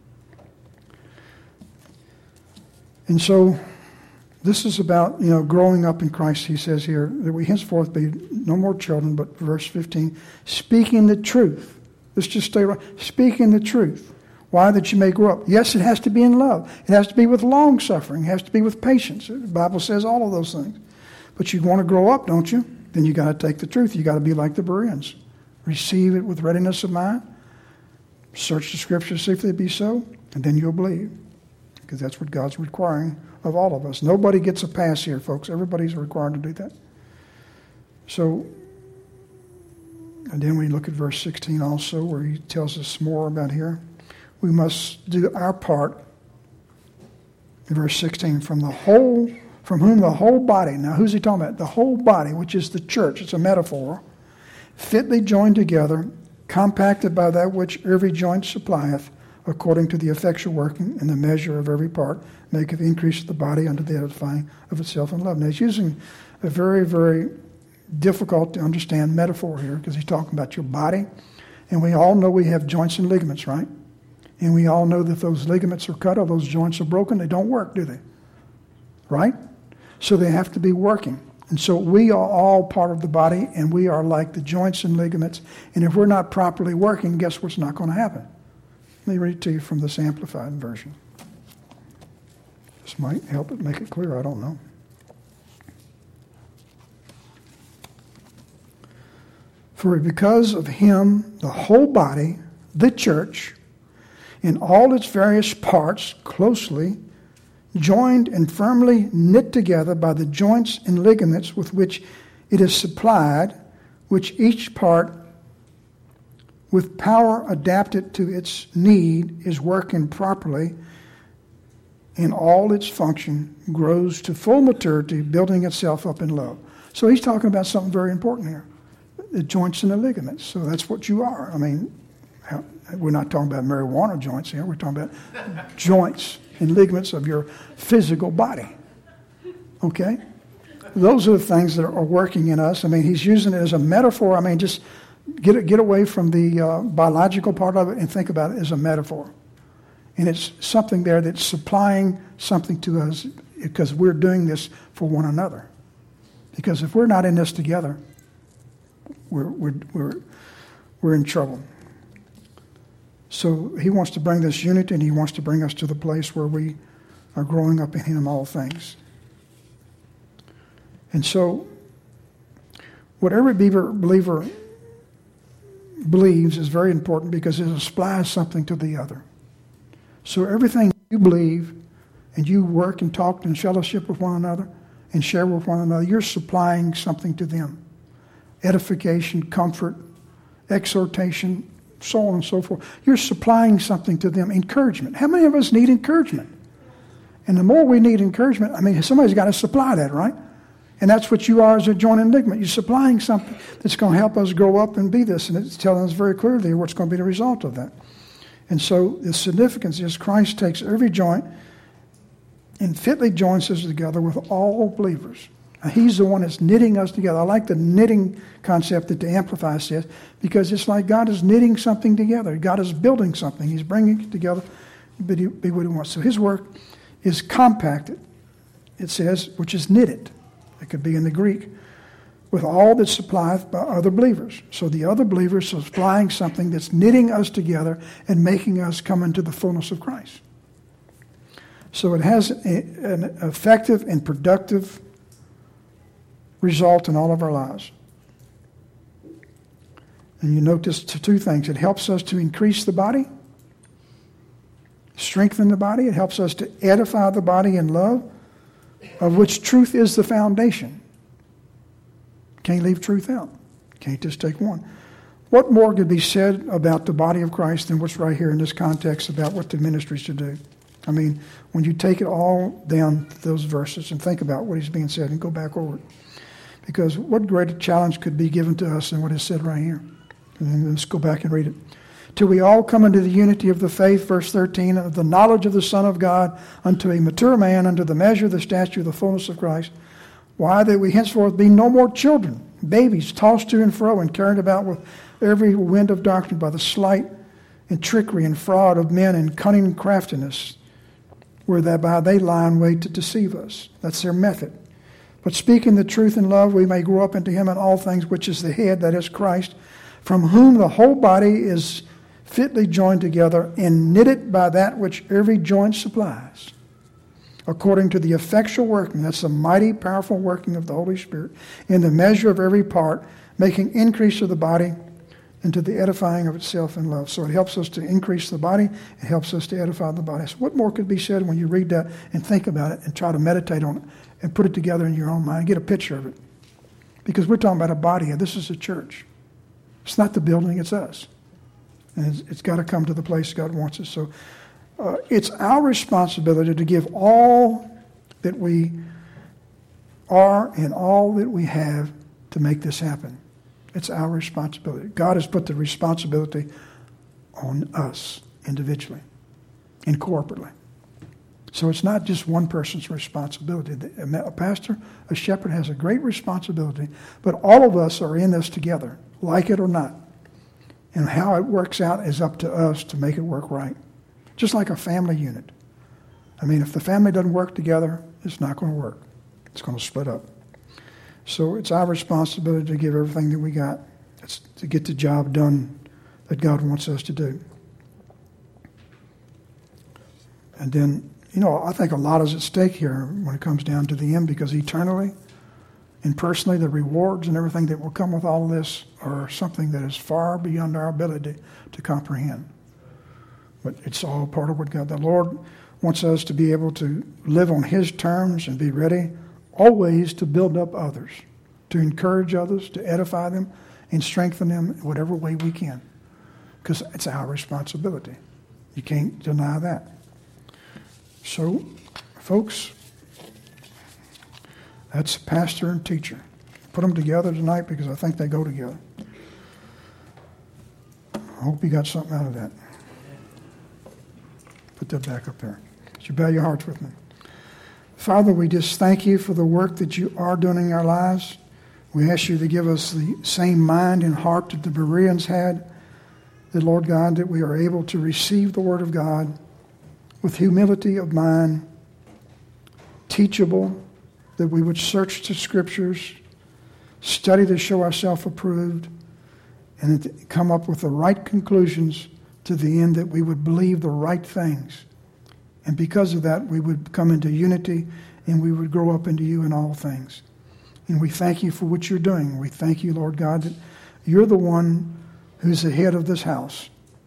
[SPEAKER 1] And so this is about, you know, growing up in Christ. He says here that we henceforth be no more children, but verse fifteen, speaking the truth. Let's just stay right. Speaking the truth. Why? That you may grow up. Yes, it has to be in love. It has to be with long suffering. It has to be with patience. The Bible says all of those things. But you want to grow up, don't you? Then you got to take the truth. You got to be like the Bereans. Receive it with readiness of mind. Search the Scriptures, see if they be so, and then you'll believe. Because that's what God's requiring of all of us. Nobody gets a pass here, folks. Everybody's required to do that. So, and then we look at verse sixteen also, where he tells us more about here. We must do our part, in verse sixteen, from the whole, from whom the whole body, now who's he talking about? The whole body, which is the church, it's a metaphor, fitly joined together, compacted by that which every joint supplieth, according to the effectual working and the measure of every part, maketh increase of the body unto the edifying of itself in love. Now, he's using a very, very difficult to understand metaphor here because he's talking about your body. And we all know we have joints and ligaments, right? And we all know that if those ligaments are cut or those joints are broken, they don't work, do they? Right? So they have to be working. And so we are all part of the body, and we are like the joints and ligaments. And if we're not properly working, guess what's not going to happen? Let me read it to you from this Amplified version. This might help it make it clear. I don't know. For because of him, the whole body, the church, in all its various parts, closely joined and firmly knit together by the joints and ligaments with which it is supplied, which each part with power adapted to its need is working properly in all its function, grows to full maturity, building itself up in love. So he's talking about something very important here, the joints and the ligaments. So that's what you are. I mean, we're not talking about marijuana joints here. We're talking about joints and ligaments of your physical body. Okay? Those are the things that are working in us. I mean, he's using it as a metaphor. I mean, just get it, get away from the uh, biological part of it and think about it as a metaphor. And it's something there that's supplying something to us because we're doing this for one another. Because if we're not in this together, we're we're we're, we're in trouble. So he wants to bring this unity, and he wants to bring us to the place where we are growing up in him all things. And so what every believer, believer believes is very important because it supplies something to the other. So everything you believe and you work and talk and fellowship with one another and share with one another, you're supplying something to them. Edification, comfort, exhortation, so on and so forth. You're supplying something to them. Encouragement. How many of us need encouragement? And the more we need encouragement, I mean, somebody's got to supply that, right? And that's what you are as a joint and ligament. You're supplying something that's going to help us grow up and be this. And it's telling us very clearly what's going to be the result of that. And so the significance is Christ takes every joint and fitly joins us together with all believers. Now, he's the one that's knitting us together. I like the knitting concept that the Amplify says because it's like God is knitting something together. God is building something. He's bringing it together to be what he wants. So his work is compacted, it says, which is knitted. It could be in the Greek, with all that's supplied by other believers. So the other believers are supplying something that's knitting us together and making us come into the fullness of Christ. So it has a, an effective and productive result in all of our lives. And you notice two things. It helps us to increase the body, strengthen the body. It helps us to edify the body in love, of which truth is the foundation. Can't leave truth out. Can't just take one. What more could be said about the body of Christ than what's right here in this context about what the ministry should do? I mean, when you take it all down to those verses and think about what is being said and go back over it. Because what greater challenge could be given to us than what is said right here? And let's go back and read it. Till we all come into the unity of the faith, verse thirteen, of the knowledge of the Son of God, unto a mature man, unto the measure of the stature of the fullness of Christ. Why, that we henceforth be no more children, babies, tossed to and fro, and carried about with every wind of doctrine by the sleight and trickery and fraud of men and cunning craftiness, whereby they lie in wait to deceive us. That's their method. But speaking the truth in love, we may grow up into him in all things, which is the head, that is Christ, from whom the whole body is fitly joined together and knitted by that which every joint supplies, according to the effectual working, that's the mighty, powerful working of the Holy Spirit, in the measure of every part, making increase of the body into the edifying of itself in love. So it helps us to increase the body. It helps us to edify the body. So what more could be said when you read that and think about it and try to meditate on it and put it together in your own mind, get a picture of it? Because we're talking about a body here. This is a church. It's not the building, it's us. And it's, it's got to come to the place God wants us. So uh, it's our responsibility to give all that we are and all that we have to make this happen. It's our responsibility. God has put the responsibility on us individually. and corporately. So it's not just one person's responsibility. A pastor, a shepherd has a great responsibility, but all of us are in this together, like it or not. And how it works out is up to us to make it work right. Just like a family unit. I mean, if the family doesn't work together, it's not going to work. It's going to split up. So it's our responsibility to give everything that we got. It's to get the job done that God wants us to do. And then, you know, I think a lot is at stake here when it comes down to the end, because eternally and personally, the rewards and everything that will come with all of this are something that is far beyond our ability to comprehend. But it's all part of what God, the Lord wants us to be able to live on His terms and be ready always to build up others, to encourage others, to edify them and strengthen them in whatever way we can. Because it's our responsibility. You can't deny that. So, folks, that's pastor and teacher. Put them together tonight because I think they go together. I hope you got something out of that. Put that back up there. Would you bow your hearts with me? Father, we just thank you for the work that you are doing in our lives. We ask you to give us the same mind and heart that the Bereans had. That, Lord God, that we are able to receive the Word of God with humility of mind, teachable, that we would search the Scriptures, study to show ourselves approved, and come up with the right conclusions to the end that we would believe the right things. And because of that, we would come into unity and we would grow up into you in all things. And we thank you for what you're doing. We thank you, Lord God, that you're the one who's the head of this house.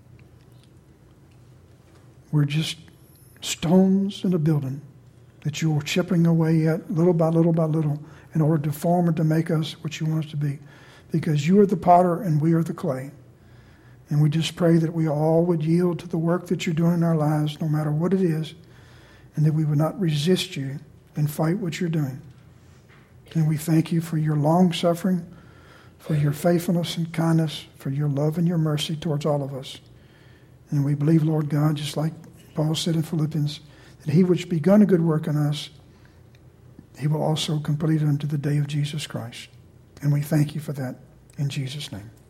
[SPEAKER 1] We're just stones in a building that you're chipping away at little by little by little in order to form and to make us what you want us to be. Because you are the potter and we are the clay. And we just pray that we all would yield to the work that you're doing in our lives, no matter what it is, and that we would not resist you and fight what you're doing. And we thank you for your long-suffering, for your faithfulness and kindness, for your love and your mercy towards all of us. And we believe, Lord God, just like Paul said in Philippians, that he which begun a good work in us, he will also complete it unto the day of Jesus Christ. And we thank you for that in Jesus' name.